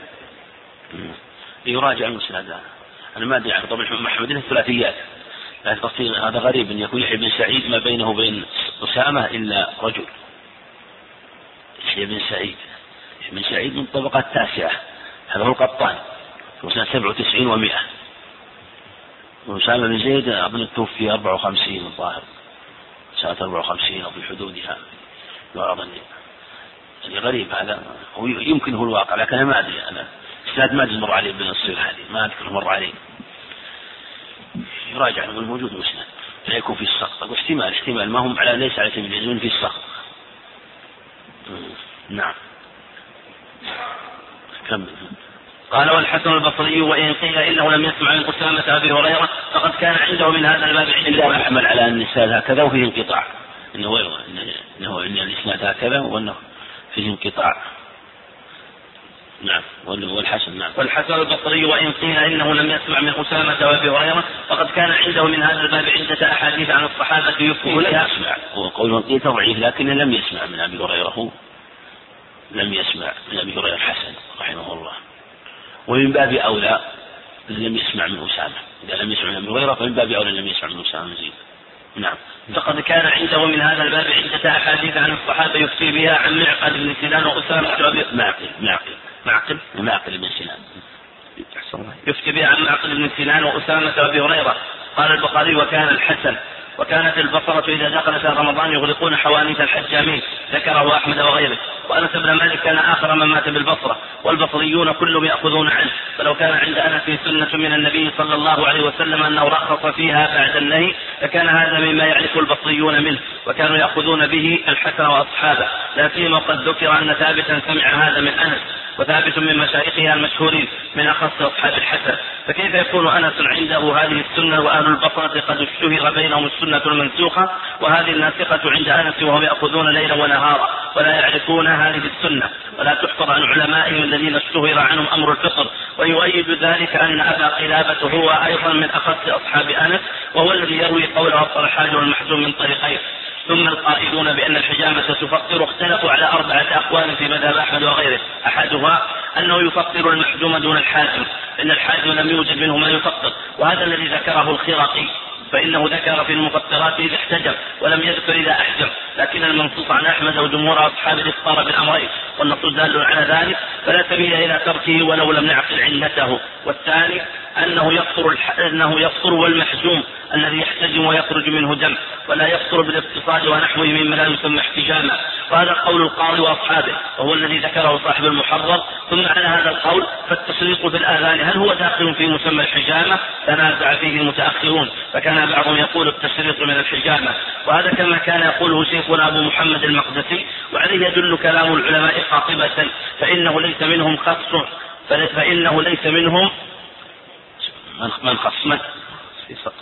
يراجع المسند. أنا ما أدري عن طبعا محمد الثلاثيات لكن قصدي هذا غريب أن يكون يحيى بن سعيد ما بينه وبين أسامة إلا رجل. يحيى بن سعيد يحيى بن سعيد من الطبقة التاسعة هذا هو القطان وسنة سبعة وتسعين ومئة. وأسامة بن زيد أظن توفي أربعة وخمسين الظاهر سنة أربعة وخمسين أو في حدودها. يعني غريب هذا، يمكن هو الواقع لكن أنا ما أدري، أنا إسناد ما مر عليه بن الصير هذه ما أذكر مر عليه، يراجع من الموجود مسند لا يكون في السقط، واحتمال احتمال ما هم على ليس على سبيل الجزم في السقط. نعم. كمل. قال والحسن البصري وإن قيل إنه لم يسمع من أسامة أبي هريرة فقد كان عنده من هذا الباب إلا أحمل على أن الإسناد هكذا وفيه انقطاع، إنه إنه إن الإسناد هكذا وأنه فيه انقطاع. نعم. والحسن نعم. والحسن البصري وإن قيل إنه لم يسمع من أسامة وأبي هريرة فقد كان عنده من هذا الباب عدة أحاديث عن الصحابة يفهم ولم يسمع، وقول قيل ضعيف لكن لم يسمع من أبي هريرة، لم يسمع من أبي هريرة الحسن رحمه الله، ومن باب أولى لم يسمع من أسامة، إذا لم يسمع من أبي هريرة فمن باب أولى لم يسمع من أسامة مزيد. نعم. فقد كان عنده من هذا الباب عدة أحاديث عن الصحابة يفتي بها عن معقل بن سنان وأسامة وأبي معقل معقل معقل معقل بن سنان يفتي بها عن معقل بن سنان وأسامة وأبي هريرة. قال البخاري وكان الحسن وكانت البصرة إذا دخل شهر رمضان يغلقون حوانيت الحجامين، ذكره أحمد وغيره. وأنس بن مالك كان آخر من مات بالبصرة، والبصريون كلهم يأخذون عنه، فلو كان عند أنس سنة من النبي صلى الله عليه وسلم أنه رخص فيها بعد النهي لكان هذا مما يعرف البصريون منه، وكانوا يأخذون به الحسن وأصحابه، لا سيما قد ذكر أن ثابتا سمع هذا من أنس، وثابت من مشايخها المشهورين من أخص أصحاب الحسن، فكيف يكون أنس عنده هذه السنة وأهل البصرة قد اشتهر بينهم السنة المنسوخة وهذه الناسخة عند أنس وهم يأخذون ليلا ونهارا ولا يعرفون هذه السنة ولا تحفظ عن علمائهم الذين اشتهر عنهم أمر الفطر. ويؤيد ذلك أن أبا قلابة هو أيضا من أخص أصحاب أنس، وهو الذي يروي قوله الطرحان والمحزوم من طريقين. ثم القائلون بأن الحجامة تفطر اختلفوا على أربعة أقوال في مذهب أحمد وغيره، أحدها أنه يفطر المحجوم دون الحاجم، إن الحاجم لم يوجد منه ما يفطر، وهذا الذي ذكره الخرقي، فإنه ذكر في المفطرات إذا احتجم ولم يذكر إذا أحجم، لكن المنصوص عن أحمد وجمهور أصحاب الإفطار بالأمرين، والنصوص دال على ذلك فلا سبيل إلى تركه ولو لم نعقل علته. والثاني أنه يفطر, الح... أنه يفطر والمحجوم الذي يحتجم ويخرج منه دم، ولا يفطر بالاقتصاد ونحوه مما لا يسمى احتجاما، وهذا قول القاضي وأصحابه وهو الذي ذكره صاحب المحرر. ثم على هذا القول فالتسليط بالآذان هل هو داخل في مسمى الحجامة؟ تنازع فيه المتأخرون، فكان بعضهم يقول التسليط من الحجامة، وهذا كما كان يقوله شيخنا أبو محمد المقدسي، وعليه يدل كلام العلماء قاطبة، فإنه ليس منهم خص فإنه ليس منهم من خص من في سقط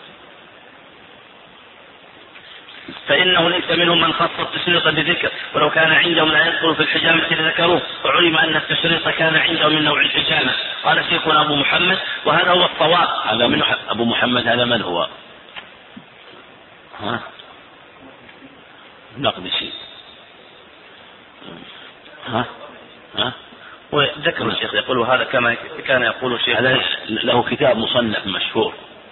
فإنه ليس منهم من خص التشريط بذكر، ولو كان عندهم لا يدخل في الحجامة لذكروه، وعلم أن التشريط كان عندهم من نوع الحجامة. قال شيخنا أبو محمد وهذا هو الصواب. هذا من أبو محمد هذا من هو؟ ها؟ نقدسي. ها؟ ها؟ وذكر الشيخ يقول هذا كما كان يقول الشيخ. هذا له كتاب مصنف مشهور،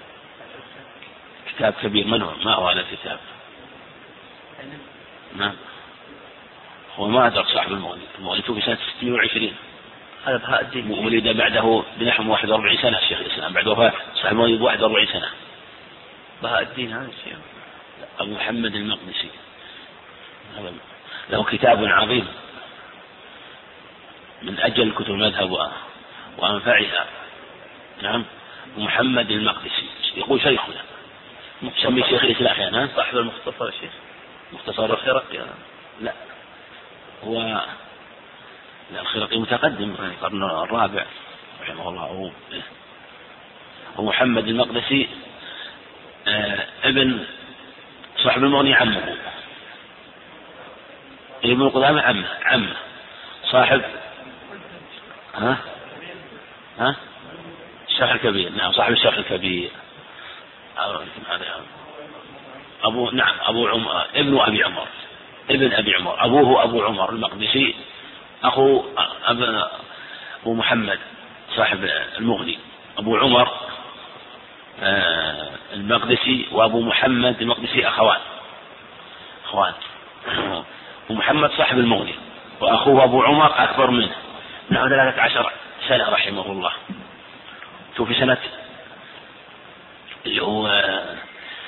كتاب كبير. من هو؟ ما هو هذا الكتاب؟ نعم. هو ما أدرك صاحب المغني، المغني توفي سنة ستمائة وعشرين، هذا بهاء الدين، ولد بعده بنحو واحد وأربعين سنة الشيخ الإسلام، بعد وفاة صاحب المغني بواحد وأربعين سنة. بهاء الدين هذا الشيخ أبو محمد المقدسي له كتاب عظيم من أجل كتب المذهب وأنفعها. نعم. محمد المقدسي يقول شيخنا سمي شيخ الإسلام أحيانا صاحب المختصر الشيخ مختصر الخرقي. لا هو لا الخرقي متقدم في القرن الرابع رحمه الله. هو ومحمد المقدسي آه ابن صاحب المغني عمه، ابن قدامة عمه عمه صاحب ها ها الشرح الكبير. نعم صاحب الشرح الكبير أبو نعم أبو عمر ابن أبي عمر ابن أبي عمر أبوه أبو عمر المقدسي، أخو أبو محمد صاحب المغني. أبو عمر المقدسي وأبو محمد المقدسي أخوان أخوان ومحمد صاحب المغني، وأخوه أبو عمر أكبر منه نحو ثلاثة عشر سنة رحمه الله. توفي سنة اللي هو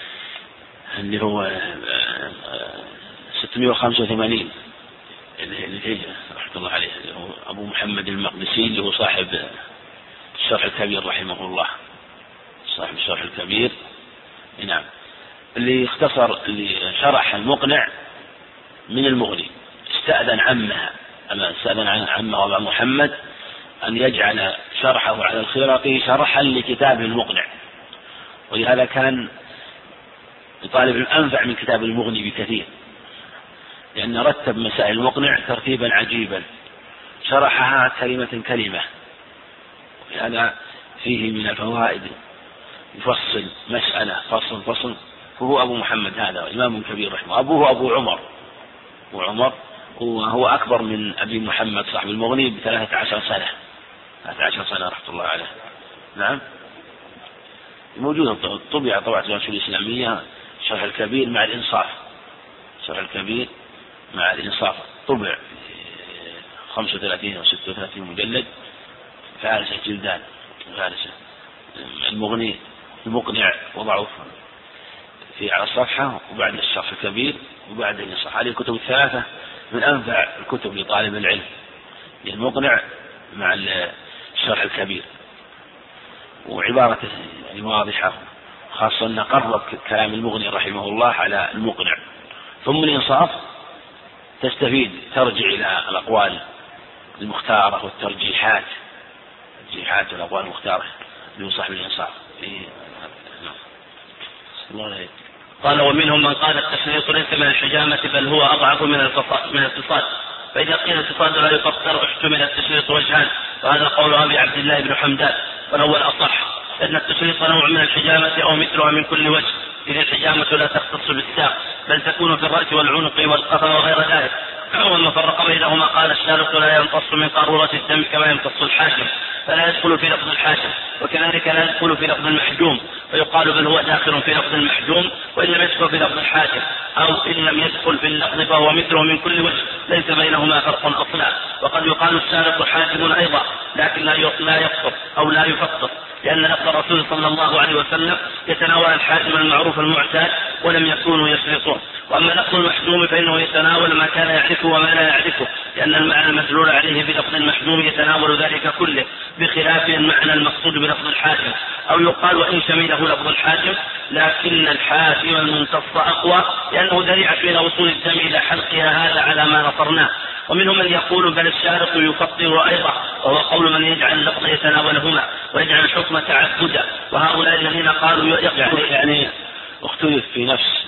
اللي هو ستمائة وخمسة وثمانين الهجرة رحمة الله عليه أبو محمد المقدسي اللي هو صاحب الشرح الكبير رحمه الله، صاحب الشرح الكبير نعم، اللي اختصر اللي شرح المقنع من المغني، استأذن عمها أما استأذن عن عمه أبا محمد أن يجعل شرحه على الخرقي شرحا لكتاب المقنع، ولهذا كان طالب الأنفع من كتاب المغني بكثير، لأن رتب مسائل المقنع ترتيبا عجيبا، شرحها كلمة كلمة، ولهذا فيه من الفوائد يفصل مسألة فصل فصل. فهو أبو محمد هذا إمام كبير رحمه، أبوه أبو عمر، وعمر وهو أكبر من أبي محمد صاحب المغني بثلاثة عشر سنة، ثلاثة عشر سنة رحمة الله عليه. نعم موجود طبع طبعة الرسول الإسلامية شرح الكبير مع الإنصاف، شرح الكبير مع الإنصاف طبع خمسة وثلاثين أو ستة وثلاثين مجلد، فارسة جلدان فارسة. المغني المقنع وضعه في على الصفحة، وبعد الشرح الكبير وبعد الإنصاف. هذه الكتب الثلاثة من أنفع الكتب لطالب العلم، المقنع مع الشرح الكبير، وعبارته يعني واضحة، خاصة أن قرب كلام المغني رحمه الله على المقنع. ثم الإنصاف تستفيد، ترجع إلى الأقوال المختارة والترجيحات، الترجيحات والأقوال المختارة لصاحب الإنصاف. قال ومنهم من قال التشريط ليس من الحجامة بل هو أضعف من من الفصاد، فإذا قيل الفصاد لا يفسر احتمل التشريط وجهان، وهذا قول أبي عبد الله بن حمدان، والأول أصح، لأن التشريط نوع من الحجامة أو مثلها من كل وجه، إذ الحجامة لا تختص بالساق بل تكون في الرأس والعنق والقفا وغير ذلك. وما فرق بينهما قال الشارط لا يمتص من قارورة الدم كما يمتص الحاكم، فلا يدخل في لفظ الحاكم، وكذلك لا يدخل في لفظ المحجوم، ويقال بل هو داخل في لفظ المحجوم وإن لم يدخل في لفظ الحاكم، أو إن لم يدخل في اللفظ فهو مثله من كل وجه، ليس بينهما فرق أصلا. وقد يقال الشارط حاكم أيضا لكن لا يفطر أو لا يفطر، لأن لفظ الرسول صلى الله عليه وسلم يتناول الحاكم المعروف المعتاد ولم يكونوا يشرطون. وأما لفظ المحجوم فإنه يتناول ما كان يعرفه وما لا يعرفه، لأن المعنى المدلول عليه بلفظ المحجوم يتناول ذلك كله، بخلاف المعنى المقصود بلفظ الحاكم. أو يقال وإن شمله لفظ الحاكم لكن الحاكم الممتص أقوى، لأنه ذريعة إلى وصول الدم إلى حلقها، هذا على ما نصرناه. ومنهم من يقول بل الشارط يفطر أيضا، وهو قول من يجعل اللفظ يتناولهما ويجعل الحكم تعبدا، وهؤلاء الذين قالوا يعني, يعني اختلف في نفس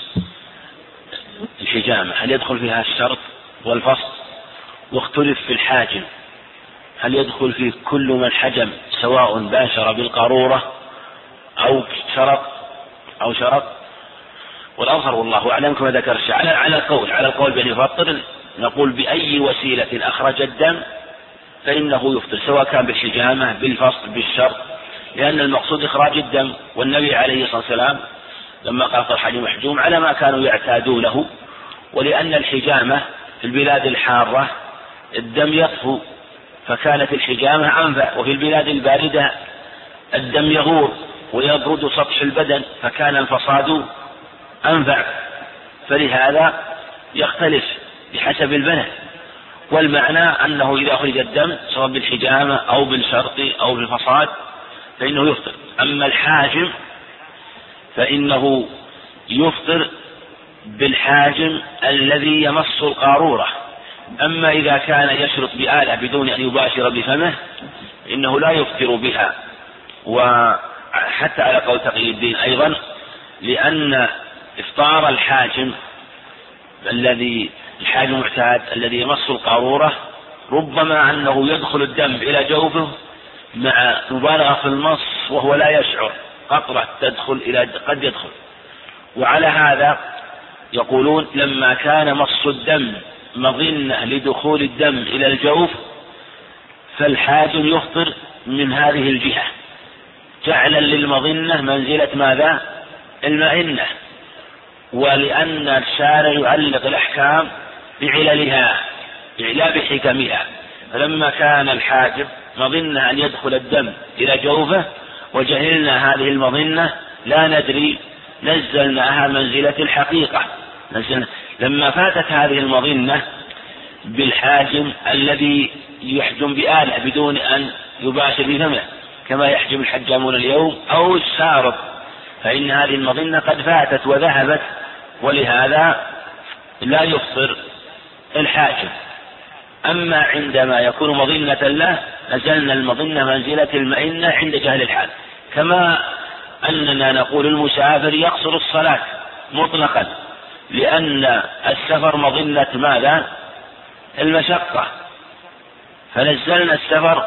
الحجامة هل يدخل فيها الشرط والفصل، واختلف في الحاجم هل يدخل فيه كل من حجم سواء باشر بالقارورة أو شرط أو شرط. والأظهر والله أعلم كما ذكر على على القول على القول بأن يفطر، نقول بأي وسيلة أخرج الدم فإنه يفطر، سواء كان بالحجامة بالفصل بالشرط، لأن المقصود إخراج الدم. والنبي عليه الصلاة والسلام لما قال الحاج محجوم على ما كانوا يعتادونه، ولأن الحجامة في البلاد الحارة الدم يطفو فكانت الحجامة أنفع، وفي البلاد الباردة الدم يغور ويبرد سطح البدن فكان الفصاد أنفع، فلهذا يختلف بحسب البلد. والمعنى أنه إذا أخرج الدم سواء بالحجامة أو بالشرط أو بالفصاد فإنه يفطر. أما الحاجم فإنه يفطر بالحاجم الذي يمص القارورة. أما إذا كان يشرط بآلة بدون أن يباشر بفمه إنه لا يفطر بها. وحتى على قول تقي الدين أيضا، لأن إفطار الحاجم الذي الحاجم المعتاد الذي يمص القارورة ربما أنه يدخل الدم إلى جوفه مع مبالغة في المص وهو لا يشعر، قطرة تدخل إلى قد يدخل. وعلى هذا يقولون لما كان مص الدم مظنة لدخول الدم إلى الجوف فالحاجم يفطر من هذه الجهة، جعلا للمظنة منزلة ماذا؟ المئنة. ولأن الشارع يعلق الأحكام بعللها لا بحكمها، فلما كان الحاجب مظنة أن يدخل الدم إلى جوفه وجهلنا هذه المظنة لا ندري نزلناها منزلة الحقيقة، نزلنا. لما فاتت هذه المظنة بالحاجم الذي يحجم بآلة بدون أن يباشر بفمه كما يحجم الحجامون اليوم، أو السارق، فإن هذه المظنة قد فاتت وذهبت، ولهذا لا يفطر الحاجم. أما عندما يكون مظنة له نزلنا المظنة منزلة المئنة عند جهل الحال، كما أننا نقول المسافر يقصر الصلاة مطلقا لأن السفر مظنة ماذا؟ المشقة، فنزلنا السفر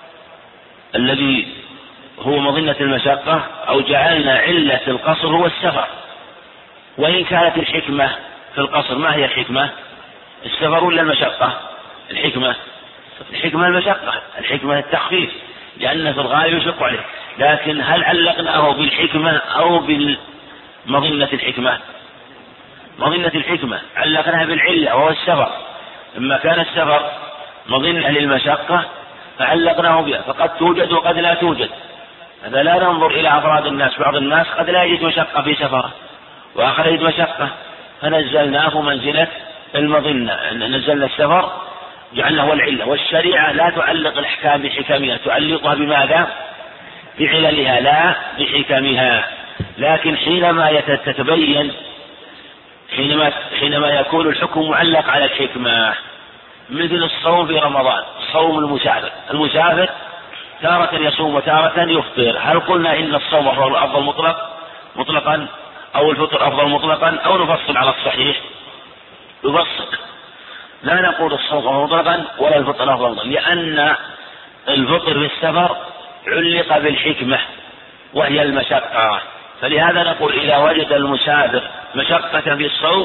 الذي هو مظنة المشقة، أو جعلنا علة القصر هو السفر. وإن كانت الحكمة في القصر، ما هي الحكمة؟ السفر ولا المشقة؟ الحكمة الحكمة المشقة، الحكمة التخفيف، لأن في الغالب يشق عليه. لكن هل علقناه بالحكمة أو بالمظنة الحكمة؟ مظنة الحكمة علقناها بالعلة وهو السفر. لما كان السفر مظنة للمشقة فعلقناه بها، فقد توجد وقد لا توجد. هذا لا ننظر إلى أفراد الناس، بعض الناس قد لا يجد مشقة في سفره وآخر يجد مشقة، فنزلناه منزلة المظنة، نزلنا السفر جعلنا هو العلة. والشريعة لا تعلق الأحكام بحكمها، تعلقها بماذا؟ بعللها لا بحكمها. لكن حينما تتبين حينما حينما يكون الحكم معلق على الحكمة، مثل الصوم في رمضان، صوم المسافر، المسافر تارة يصوم وتارة يفطر، هل قلنا إن الصوم أفضل مطلق مطلقا أو الفطر أفضل مطلقا، أو نفصل على الصحيح؟ نفصل، لا نقول الصوم أفضل مطلقا ولا الفطر أفضل مطلقا، لأن الفطر في السفر علق بالحكمة وهي المشقة. فلهذا نقول إذا وجد المسافر مشقة في الصوم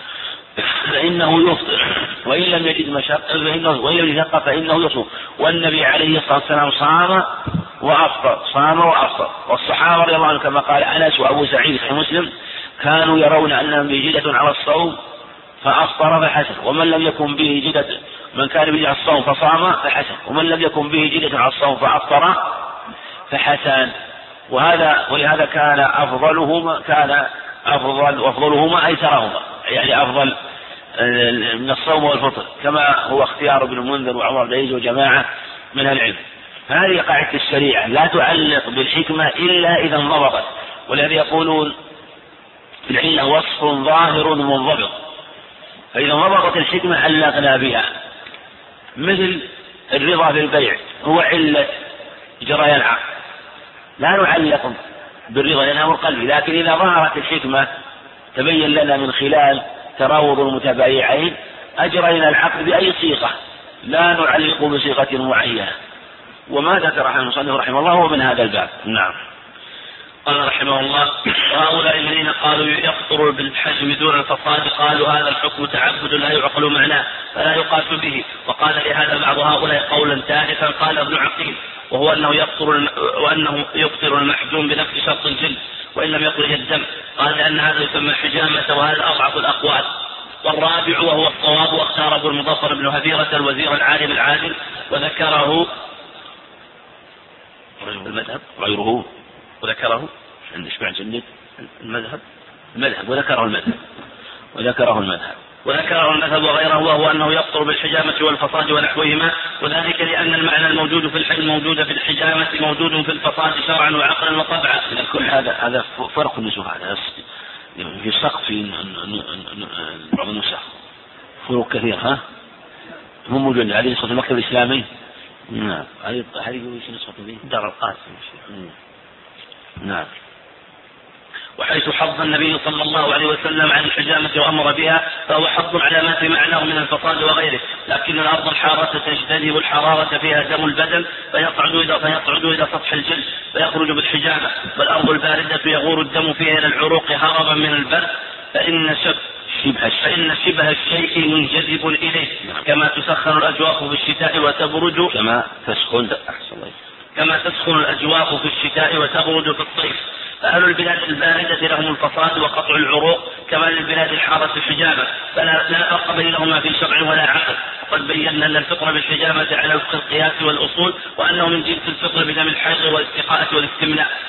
فإنه يفطر، وإن لم يجد مشقة فإنه وإن لم يجد مشقة فإنه يصوم. والنبي عليه الصلاة والسلام صام وأفطر، صام وأفطر. والصحابة رضي الله عنهم كما قال أنس وأبو سعيد في مسلم كانوا يرون أنهم بجدة على الصوم فأفطر فحسن، ومن لم يكن به جدة من كان به على الصوم فصام فحسن، ومن لم يكن به جدة على الصوم فأفطر فحسن. وهذا ولهذا كان أفضلهما كان أفضل وأفضلهما أيسرهما، يعني أفضل من الصوم والفطر، كما هو اختيار ابن المنذر وعمر بن وجماعة من العلم. هذه قاعدة الشريعة لا تعلق بالحكمة إلا إذا انضبطت. ولهذا يقولون في العلة وصف ظاهر منضبط، فإذا انضبطت الحكمة علقنا بها. مثل الرضا بالبيع هو علة جريان العقد، لا نعلق بالرضا لأنها أمر قلبي، لكن إذا ظهرت الحكمة تبين لنا من خلال تراوض المتبايعين أجرينا العقد بأي صيغة، لا نعلق بصيغة معينة. وما ذكر المصنف رحمه الله هو من هذا الباب. نعم. قال رحمه الله: وهؤلاء الذين قالوا يفطر بالحجم دون الفصاد قالوا هذا الحكم تعبد لا يعقل معناه فلا يقاس به. وقال لهذا بعض هؤلاء قولا ثالثا قال ابن عقيل، وهو أنه يفطر الم... وأنه يفطر المحجوم بنفس شرط الجلد وإن لم يخرج الدم، قال لأن هذا يسمى حجامة وهذا أضعف الأقوال. والرابع وهو الصواب واختار ابو المظفر بن هذيرة الوزير العالم العادل وذكره المذهب غيره وذكره عند اشباع جلد المذهب المذهب وذكره المذهب وذكره المذهب وذكره المذهب وغيره، وهو أنه يفطر بالحجامة والفصاد ونحوهما، وذلك لأن المعنى الموجود في الحل موجود في الحجامة موجود في الفصاد شرعا وعقلا وطبعا. كل هذا هذا فرق النسخ، هذا في سقف في بعض النسخ فروق كثيرة. ها هم موجودين. هذه نسخة المكتب الإسلامي. نعم. هذه هذه نسخة دار القاسم. نعم. وحيث حض النبي صلى الله عليه وسلم عن الحجامة وأمر بها فهو حض على ما في معناه من الفصاد وغيره، لكن الأرض الحارة تجتذب الحرارة فيها دم البدن فيصعد إلى فيصعد إلى سطح الجلد فيخرج بالحجامة، والأرض الباردة يغور الدم فيها إلى العروق هربا من البرد، فإن شب شبه فإن شبه الشيء منجذب إليه، كما تسخن الأجواف في الشتاء وتبرد كما تسخن كما تسخن الأجواف في الشتاء وتبرد في الصيف. فأهل البلاد الباردة لهم الفصاد وقطع العروق كما للبلاد الحارة الحجامة، فلا لا فرق بينهما في شرع ولا عقل. وقد بينا أن الفطر بالحجامة على وفق القياس والأصول، وأنه من جنس الفطر بدم الحيض والاستقاءة والاستمناء،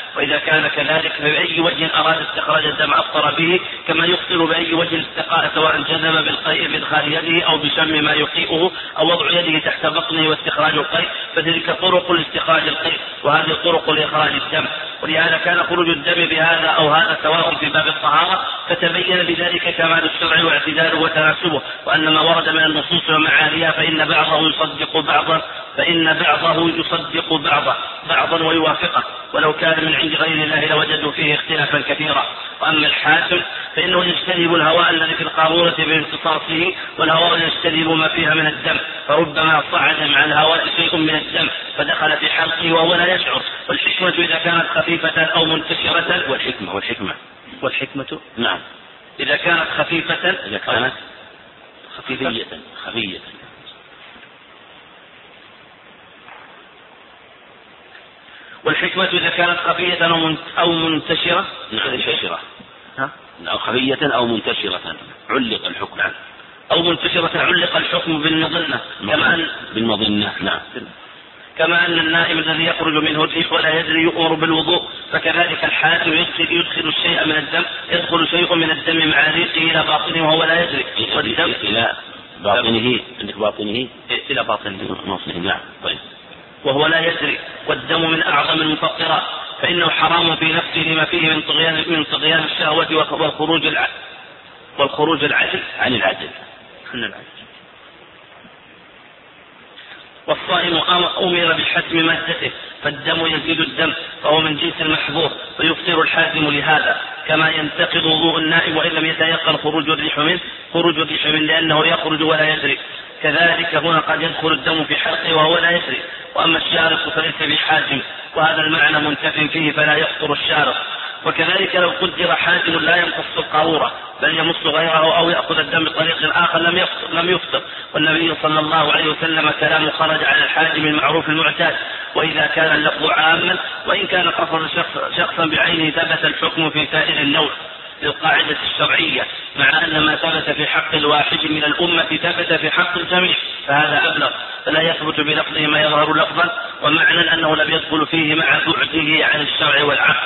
وإذا كان كذلك فبأي وجه أراد استخراج الدم أفطر به، كما يفطر بأي وجه استقاء، سواء جذب بالقيء بإدخال يده أو بشم ما يقيئه أو وضع يده تحت بطنه واستخراج القيء، فتلك طرق لاستخراج القيء، وهذه طرق لإخراج الدم. ولهذا كان خروج الدم بهذا أو هذا سواء في باب الطهارة، فتبين بذلك كمال الشرع واعتداله وتناسبه، وأن ما ورد من النصوص ومعانيها فإن بعضه يصدق بعضا فإن بعضه يصدق بعضا بعضا ويوافقه، ولو كان من عند غير الله لوجدوا فيه اختلافا كثيرا. وأما الحاكم فإنه يجتنب الهواء الذي في القارورة بامتصاصه، والهواء يجتنب ما فيها من الدم، فربما صعد مع الهواء شيء من الدم فدخل في حلقه وهو لا يشعر. والحكمة إذا كانت خفيفة أو منتشرة والحكمة والحكمة والحكمة نعم إذا كانت خفيفة إذا كانت خفيفية خفية والحكمة إذا كانت خفية أو منتشرة نعم منتشرة أو خفية أو منتشرة علق الحكم نعم أو منتشرة علق الحكم بالمظنة كما أن بالمظنة نعم كما أن النائم الذي يخرج منه الريح ولا يدري يؤمر بالوضوء، فكذلك الحاكم يدخل, يدخل الشيء من الدم يدخل شيء من الدم مع ريقه إلى باطنه وهو لا يدري، والدم إلى باطنه عندك باطنه إلى باطنه نعم طيب وهو لا يدري. والدم من أعظم المفطرات، فإنه حرام في نفسه لما فيه من طغيان من طغيان الشهوة والخروج العدل والخروج العدل عن العدل عن العدل. والصائم أمر بالحتم مادته، فالدم يزيد الدم فهو من جنس المحظور، فيفطر الحازم لهذا، كما ينتقض وضوء النائم وإن لم يتيقن خروج الريح منه خروج الريح منه لأنه يخرج ولا يدري. كذلك هنا قد يدخل الدم في حلقه وهو لا يدري. وأما الشارق فليس بحاجم، وهذا المعنى منتف فيه فلا يفطر الشارق. وكذلك لو قدر حاجم لا يمتص القارورة بل يمص غيره أو يأخذ الدم بطريق آخر لم يفطر, لم يفطر. والنبي صلى الله عليه وسلم كلام خرج على الحاجم المعروف المعتاد، وإذا كان اللفظ عاما وإن كان قصد شخص شخصا بعينه ثبت الحكم في سائر النوع للقاعدة الشرعية، مع أن ما ثبت في حق الواحد من الأمة ثبت في حق الجميع، فهذا أبلغ، فلا يثبت بلفظه ما يظهر لفظا ومعنى أنه لم يدخل فيه مع بعده عن الشرع والعقل.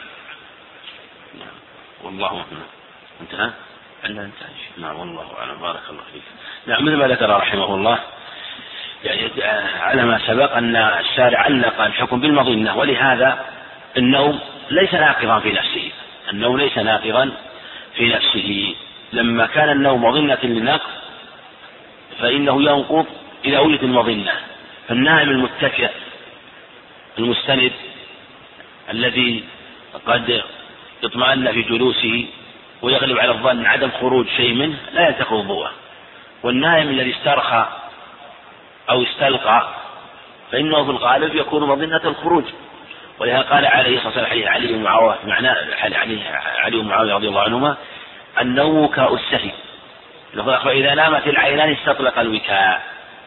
والله أعلم. انتهى؟ عندنا انتهى. نعم والله أعلم. بارك الله فيك. نعم مثل ما ذكر رحمه الله يعني على ما سبق أن الشارع علق الحكم بالمظنة، ولهذا النوم ليس ناقضا في نفسه، النوم ليس ناقضا في نفسه. لما كان النوم مظنة للنقض فإنه ينقض إذا وجد المظنة. فالنائم المتكئ المستند الذي قد يطمئن في جلوسه ويغلب على الظن عدم خروج شيء منه لا ينتقض وضوءه. والنائم الذي استرخى أو استلقى فإنه في الغالب يكون مظنة الخروج، ولهذا قال عليه الصلاة والسلام حديث علي بن معاوية معناه علي بن معاوية رضي الله عنهما النوم وكاء السهي، فإذا نامت العينان استطلق الوكاء،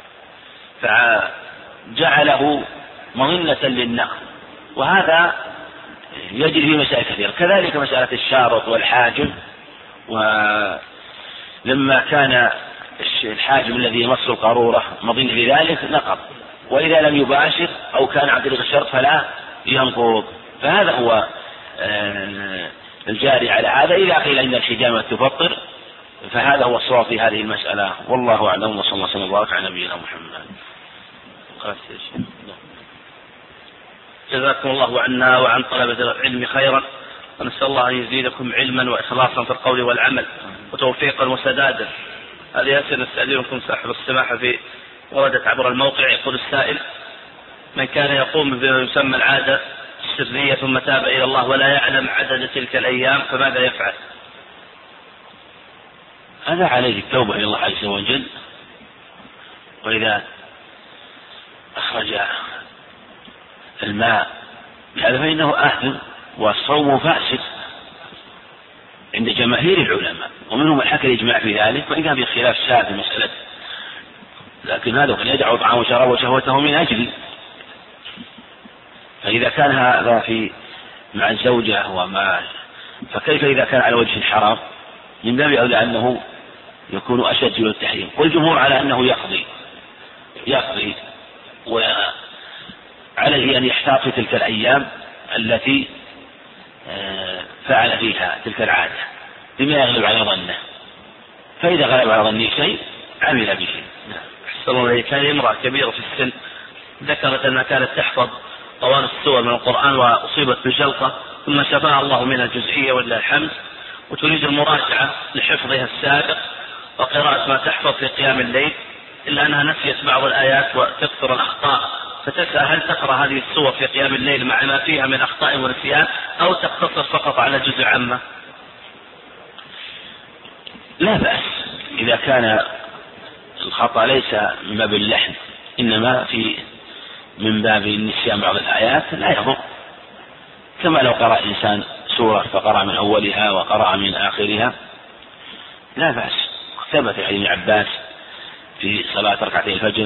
فجعله مظنة للنقض. وهذا يجري في مسائل كثيرة، كذلك مسألة الشارط والحاجم. ولما كان الحاجم الذي يمص القارورة مظن لذلك نقض، وإذا لم يباشر أو كان عن طريق الشرط فلا ينقض. فهذا هو الجاري على هذا. إذا قيل إن الحجامة تفطر فهذا هو الصواب في هذه المسألة، والله أعلم. وصلى الله وسلم وبارك على نبينا محمد. جزاكم الله عنا وعن طلبة العلم خيرا، ونسأل الله أن يزيدكم علما وإخلاصا في القول والعمل وتوفيقا وسدادا. هذه أسئلة نستأذنكم صاحب السماحة في وردت عبر الموقع. يقول السائل: من كان يقوم بما يسمى العادة السرية ثم تاب إلى الله ولا يعلم عدد تلك الأيام فماذا يفعل؟ هذا عليه التوبة إلى الله عز وجل، وإذا أخرج الماء هذا فإنه آثم والصوم فاسد عند جماهير العلماء، ومنهم الحكى الإجماع في ذلك، وإن كان في خلاف سائر في مسألة، لكن هذا قد يدعو طعام وشراب وشهوته من أجل. فإذا كان هذا في مع الزوجة وما فكيف إذا كان على وجه الحرام؟ من باب أولى أنه يكون أشد من التحريم. والجمهور على أنه يقضي يقضي وعليه أن يحتاط في تلك الأيام التي فعل فيها تلك العادة بما يغلب على ظنه، فإذا غلب على ظنه شيء عمل به. أحسن الله إليك. كان امرأة كبيرة في السن ذكرت أنها كانت تحفظ طوال السور من القرآن وأصيبت بجلطة ثم شفاها الله من الجزئية ولله الحمد، وتريد المراجعة لحفظها السابق وقراءة ما تحفظ في قيام الليل، إلا أنها نسيت بعض الآيات وتكثر الأخطاء، فتسأل هل تقرأ هذه السور في قيام الليل مع ما فيها من أخطاء ونسيان أو تقتصر فقط على جزء عامة؟ لا بأس إذا كان الخطأ ليس من باب اللحن إنما في من باب النسيان بعض الآيات لا يضر، كما لو قرأ إنسان سورة فقرأ من أولها وقرأ من آخرها لا بأس. ثبت عن ابن عباس في صلاة ركعتي الفجر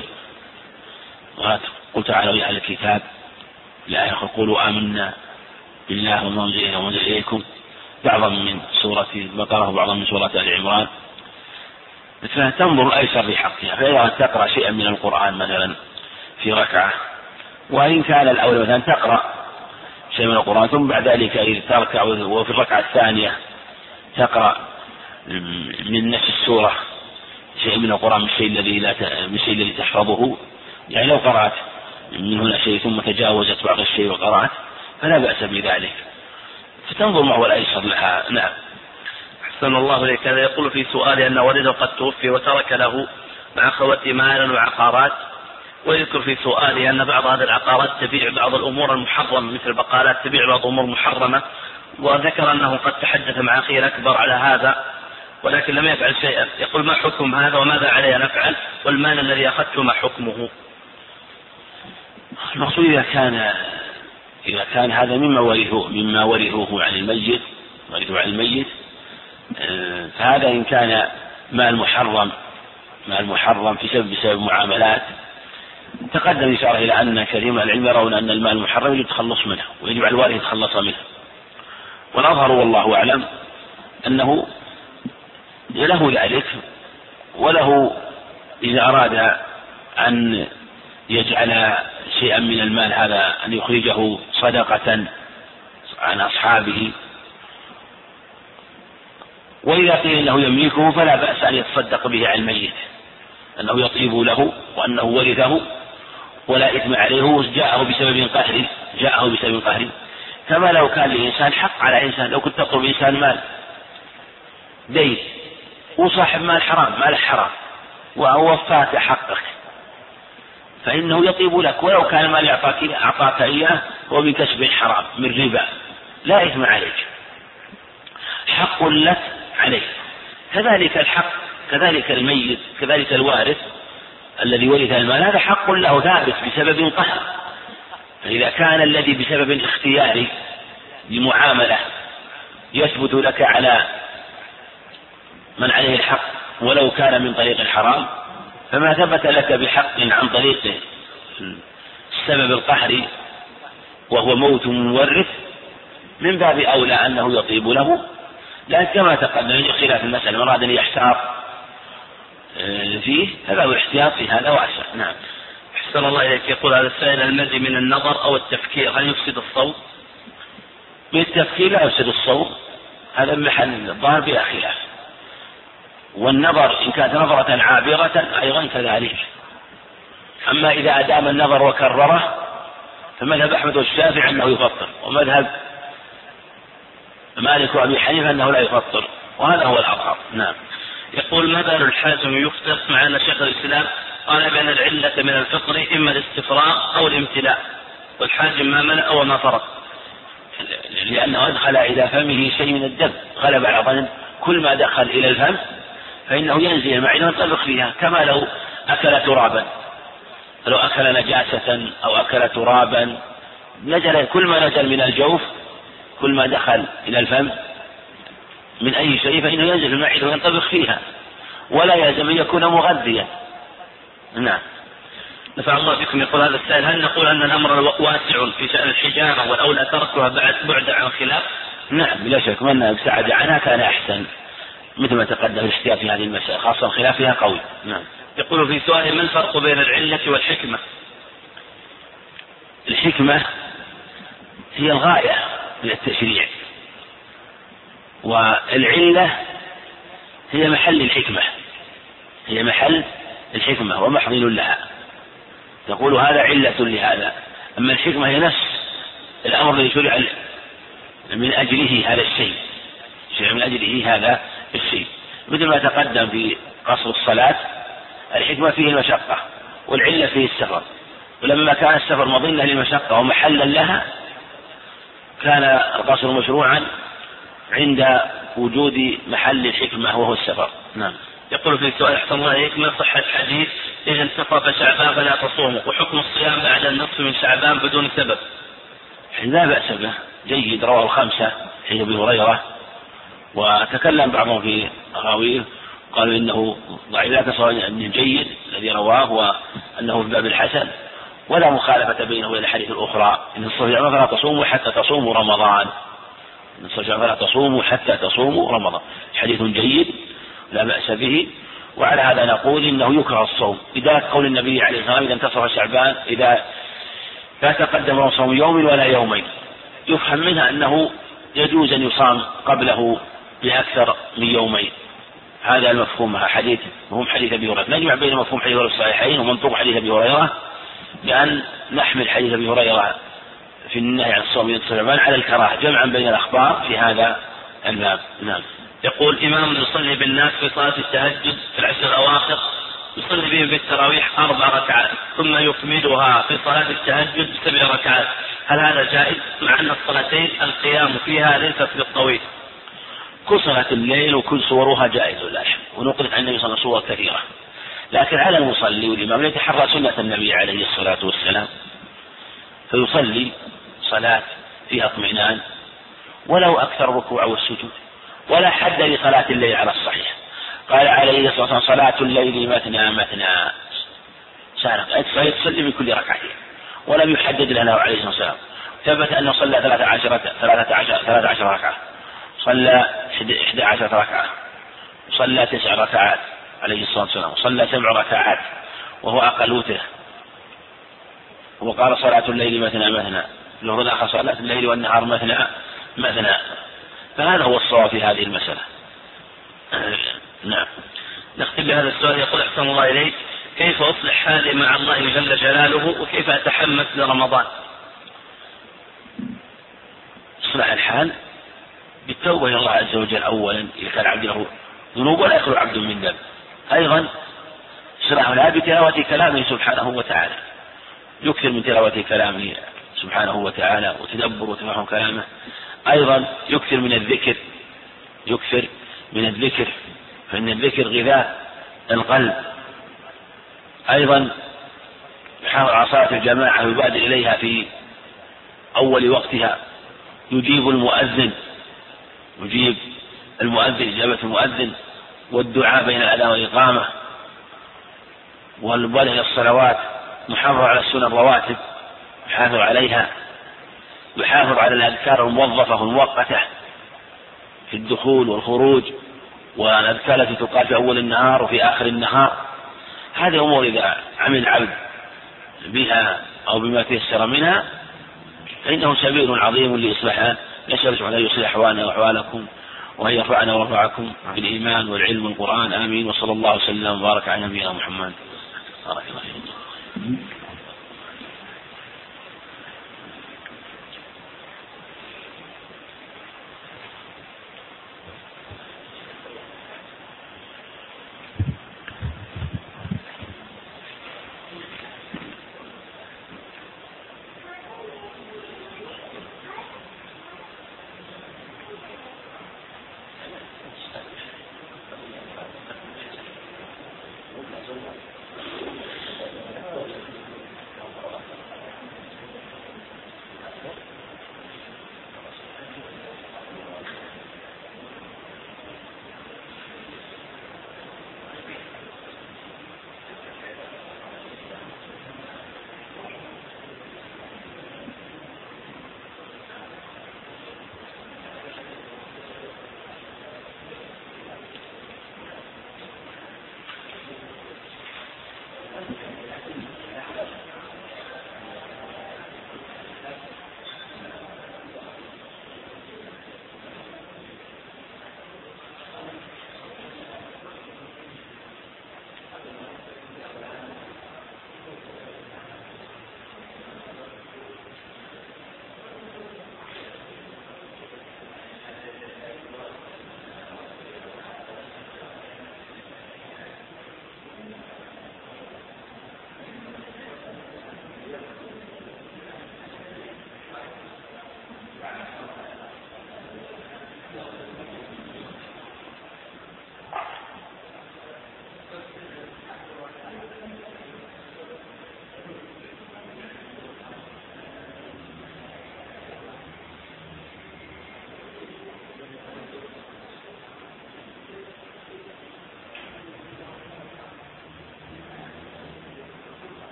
قل تعالوا يا أهل الكتاب لا يقولوا آمنا بالله وما أنزل إلينا وما أنزل إليكم، بعضا من سورة البقرة وبعضا من سورة آل عمران، فتنظر الأيسر في حقها. فإذا تقرأ شيئا من القرآن مثلا في ركعة، وإن كان الأول مثلا تقرأ شيء من القرآن ثم بعد ذلك إذا تركع وفي الركعة الثانية تقرأ من نفس السورة شيء من القرآن من الشيء الذي لا من الشيء الذي تحفظه، يعني لو قرأت من هنا شيء ثم تجاوزت بعض الشيء وقرأت فلا بأس بذلك، فتنظر ما هو الأيسر لها. نعم. أحسن الله إليك. هذا يقول في سؤالي أن والده قد توفي وترك له مع أخوته مالا وعقارات، ويذكر في سؤالي أن بعض هذه العقارات تبيع بعض الأمور المحرمة مثل البقالات تبيع بعض الأمور المحرمة، وذكر أنه قد تحدث مع أخيه الأكبر على هذا ولكن لم يفعل شيئا. يقول ما حكم هذا وماذا علي أن أفعل، والمال الذي أخذته ما حكمه؟ المقصود إذا كان إذا كان هذا مما ورثوه مما ورثوه عن الميت ورثوه عن الميت فهذا إن كان مال محرم مال محرم في سبب بسبب معاملات تقدم الإشارة إلى أن كثير من العلم يرون أن المال المحرم يجب التخلص منه ويجب على الوارث يتخلص منه، والأظهر والله أعلم أنه له ذلك، وله إذا أراد أن يجعل شيئا من المال هذا أن يخرجه صدقة عن أصحابه، وإذا قيل له يملكه فلا بأس أن يتصدق به عن الميت أنه يطيب له وأنه ورثه ولا إثم عليه، جاءه بسبب قهري جاءه بسبب قهري كما لو كان لإنسان حق على إنسان. لو كنت تطلب إنسان مال دين وصاحب مال حرام مال حرام ووفاك حقك فإنه يطيب لك، ولو كان المال يعطاك أعطاك إياه هو من كسب حرام من ربا لا إثم عليك، حق لك عليه. كذلك الحق كذلك الميت كذلك الوارث الذي ورث المال هذا حق له ثابت بسبب قهر، فإذا كان الذي بسبب اختياري لمعاملة يثبت لك على من عليه الحق ولو كان من طريق الحرام، فما ثبت لك بحق عن طريق السبب القهري وهو موت مورث من باب أولى أنه يطيب له، لكن كما تقدم خلاف المسألة من أراد أن يحتاط فيه هذا هو الاحتياط في هذا واسع. نعم. أحسن الله إليك. يقول هذا السائل المزي من النظر أو التفكير هل يفسد الصوم؟ من التفكير لا يفسد الصوم، هذا محل الظاهر بلا خلاف، والنظر إن كانت نظرة عابرة أيضا كذلك. أما إذا أدام النظر وكرره فمذهب أحمد والشافعي أنه يفطر، ومذهب مالك وأبي حنيفة أنه لا يفطر، وهذا هو الأظهر. نعم. يقول ما بال الحازم يفطر مع أن شيخ الإسلام قال بأن العلة من الفطر إما الاستفراغ أو الامتلاء، والحازم ما ملأ وما فرط، لأنه أدخل إلى فمه شيء من الدم غلب على ظن، كل ما دخل إلى الفم فإنه ينزل المعدة وينطبخ فيها، كما لو أكل ترابا، لو أكل نجاسة أو أكل ترابا نزل، كل ما نزل من الجوف كل ما دخل إلى الفم من أي شيء فإنه ينزل المعدة وينطبخ فيها، ولا يلزم أن يكون مغذيا. نعم. نفع الله بكم. يقول هذا السائل هل نقول أن الأمر واسع في شأن الحجامة والأولى تركها بعد بعد عن خلاف؟ نعم بلا شك، من ابتعد عنها كان أحسن، مثل ما تقدم الاحتياط في هذه المسألة خاصة خلافها قوي. نعم. يقول في سؤال ما الفرق بين العلة والحكمة؟ الحكمة هي الغاية من التشريع، والعلة هي محل الحكمة، هي محل الحكمة ومحضن لها، تقول هذا علة لهذا. أما الحكمة هي نفس الأمر الذي شرع من أجله هذا الشيء، شرع من أجله هذا الشيء، مثل ما تقدم في قصر الصلاة الحكمة فيه المشقة والعلة فيه السفر، ولما كان السفر مظنة للمشقة ومحلا لها كان القصر مشروعا عند وجود محل الحكمة وهو السفر. نعم. يقول في سؤال أحسن الله إليك: ما صحة الحديث إذا انتصف شعبان فلا تصوموا، وحكم الصيام بعد النصف من شعبان بدون سبب؟ لا بأس به، جيد، رواه الخمسة حديث أبي هريرة، وتكلم بعضهم في راويه قالوا إنه ضعيف، لا تصور أنه جيد الذي رواه وأنه في باب الحسن، ولا مخالفة بينه وبين الحديث الأخرى: إن الصيام فلا تصوموا حتى تصوموا رمضان، إن الصيام فلا تصوموا حتى تصوموا رمضان، حديث جيد لا بأس به. وعلى هذا نقول إنه يكره الصوم إذا قول النبي عليه الصلاة والسلام: إذا انتصف شعبان إذا لا تقدم صوم يوم ولا يومين، يفهم منها أنه يجوز أن يصام قبله بأكثر من يومين. هذا المفهوم حديث مفهوم حديث أبي هريرة. نجمع بين مفهوم حديث الصحيحين ومنطوق حديث أبي هريرة بأن نحمل حديث أبي هريرة في النهي عن الصوم من شعبان على الكراهة، جمعا بين الأخبار في هذا الباب. نعم. يقول: إمام يصلي بالناس في صلاة التهجد في العشر الأواخر، يصلي بهم بالتراويح أربع ركعات ثم يكملها في صلاة التهجد بسبع ركعات، هل هذا جائز؟ مع أن الصلاتين القيام فيها ليست بالطويل. كل صلاة الليل وكل صورها جائز لا شك، ونقلت عن النبي صلى الله عليه وسلم صور كثيرة، لكن على المصلي والإمام يتحرى سنة النبي عليه الصلاة والسلام، فيصلي صلاة فيها اطمئنان ولو أكثر الركوع والسجود، ولا حد لصلاة الليل على الصحيح. قال عليه الصلاة والسلام: صلاة الليل مثنى مثنى، تصلي من كل ركعتين، ولم يحدد له عليه الصلاة والسلام. ثبت أنه صلى ثلاثة عشر ثلاثة عشر ثلاثة عشر ركعة، صلى إحدى عشرة ركعة، صلى تسع ركعات عليه الصلاة والسلام، صلى سبع ركعات وهو أقلوته، وقال: صلاة الليل مثنى مثنى، له الآخر صلاة الليل والنهار مثنى مثنى. فهذا هو الصواب في هذه المسألة. نعم. نختم بهذا السؤال. يقول: أحسن الله إليك: كيف أصلح حالي مع الله جل جلاله، وكيف أتحمس لرمضان؟ إصلاح الحال بالتوبة إلى الله عز وجل أولا إذا كان عبد له ذنوب ولا يخلو عبد من ذنب، أيضا إصلاح الحال بتلاوة كلامه سبحانه وتعالى، يكثر من تلاوة كلامه سبحانه وتعالى وتدبر وتفهم كلامه، أيضا يكثر من الذكر، يكثر من الذكر فإن الذكر غذاء القلب، أيضا يحافظ على صلاة الجماعة ويبادر إليها في أول وقتها، يجيب المؤذن يجيب المؤذن إجابة المؤذن، والدعاء بين الأذان والإقامة، والمبالغة إلى الصلوات، محافظ على السنن الرواتب يحافظ عليها، يحافظ على الأذكار الموظفة والمؤقتة في الدخول والخروج، والأذكار التي تقال في أول النهار وفي آخر النهار. هذه أمور إذا عمل العبد بها أو بما تيسر منها فإنه سبيل عظيم لإصلاحها. نسأل سبحانه أن يصلح أحوالنا وأحوالكم، وأن يرفعنا ورفعكم بالإيمان والعلم والقرآن، آمين. وصلى الله وسلم وبارك على نبينا محمد. بارك الله فيكم.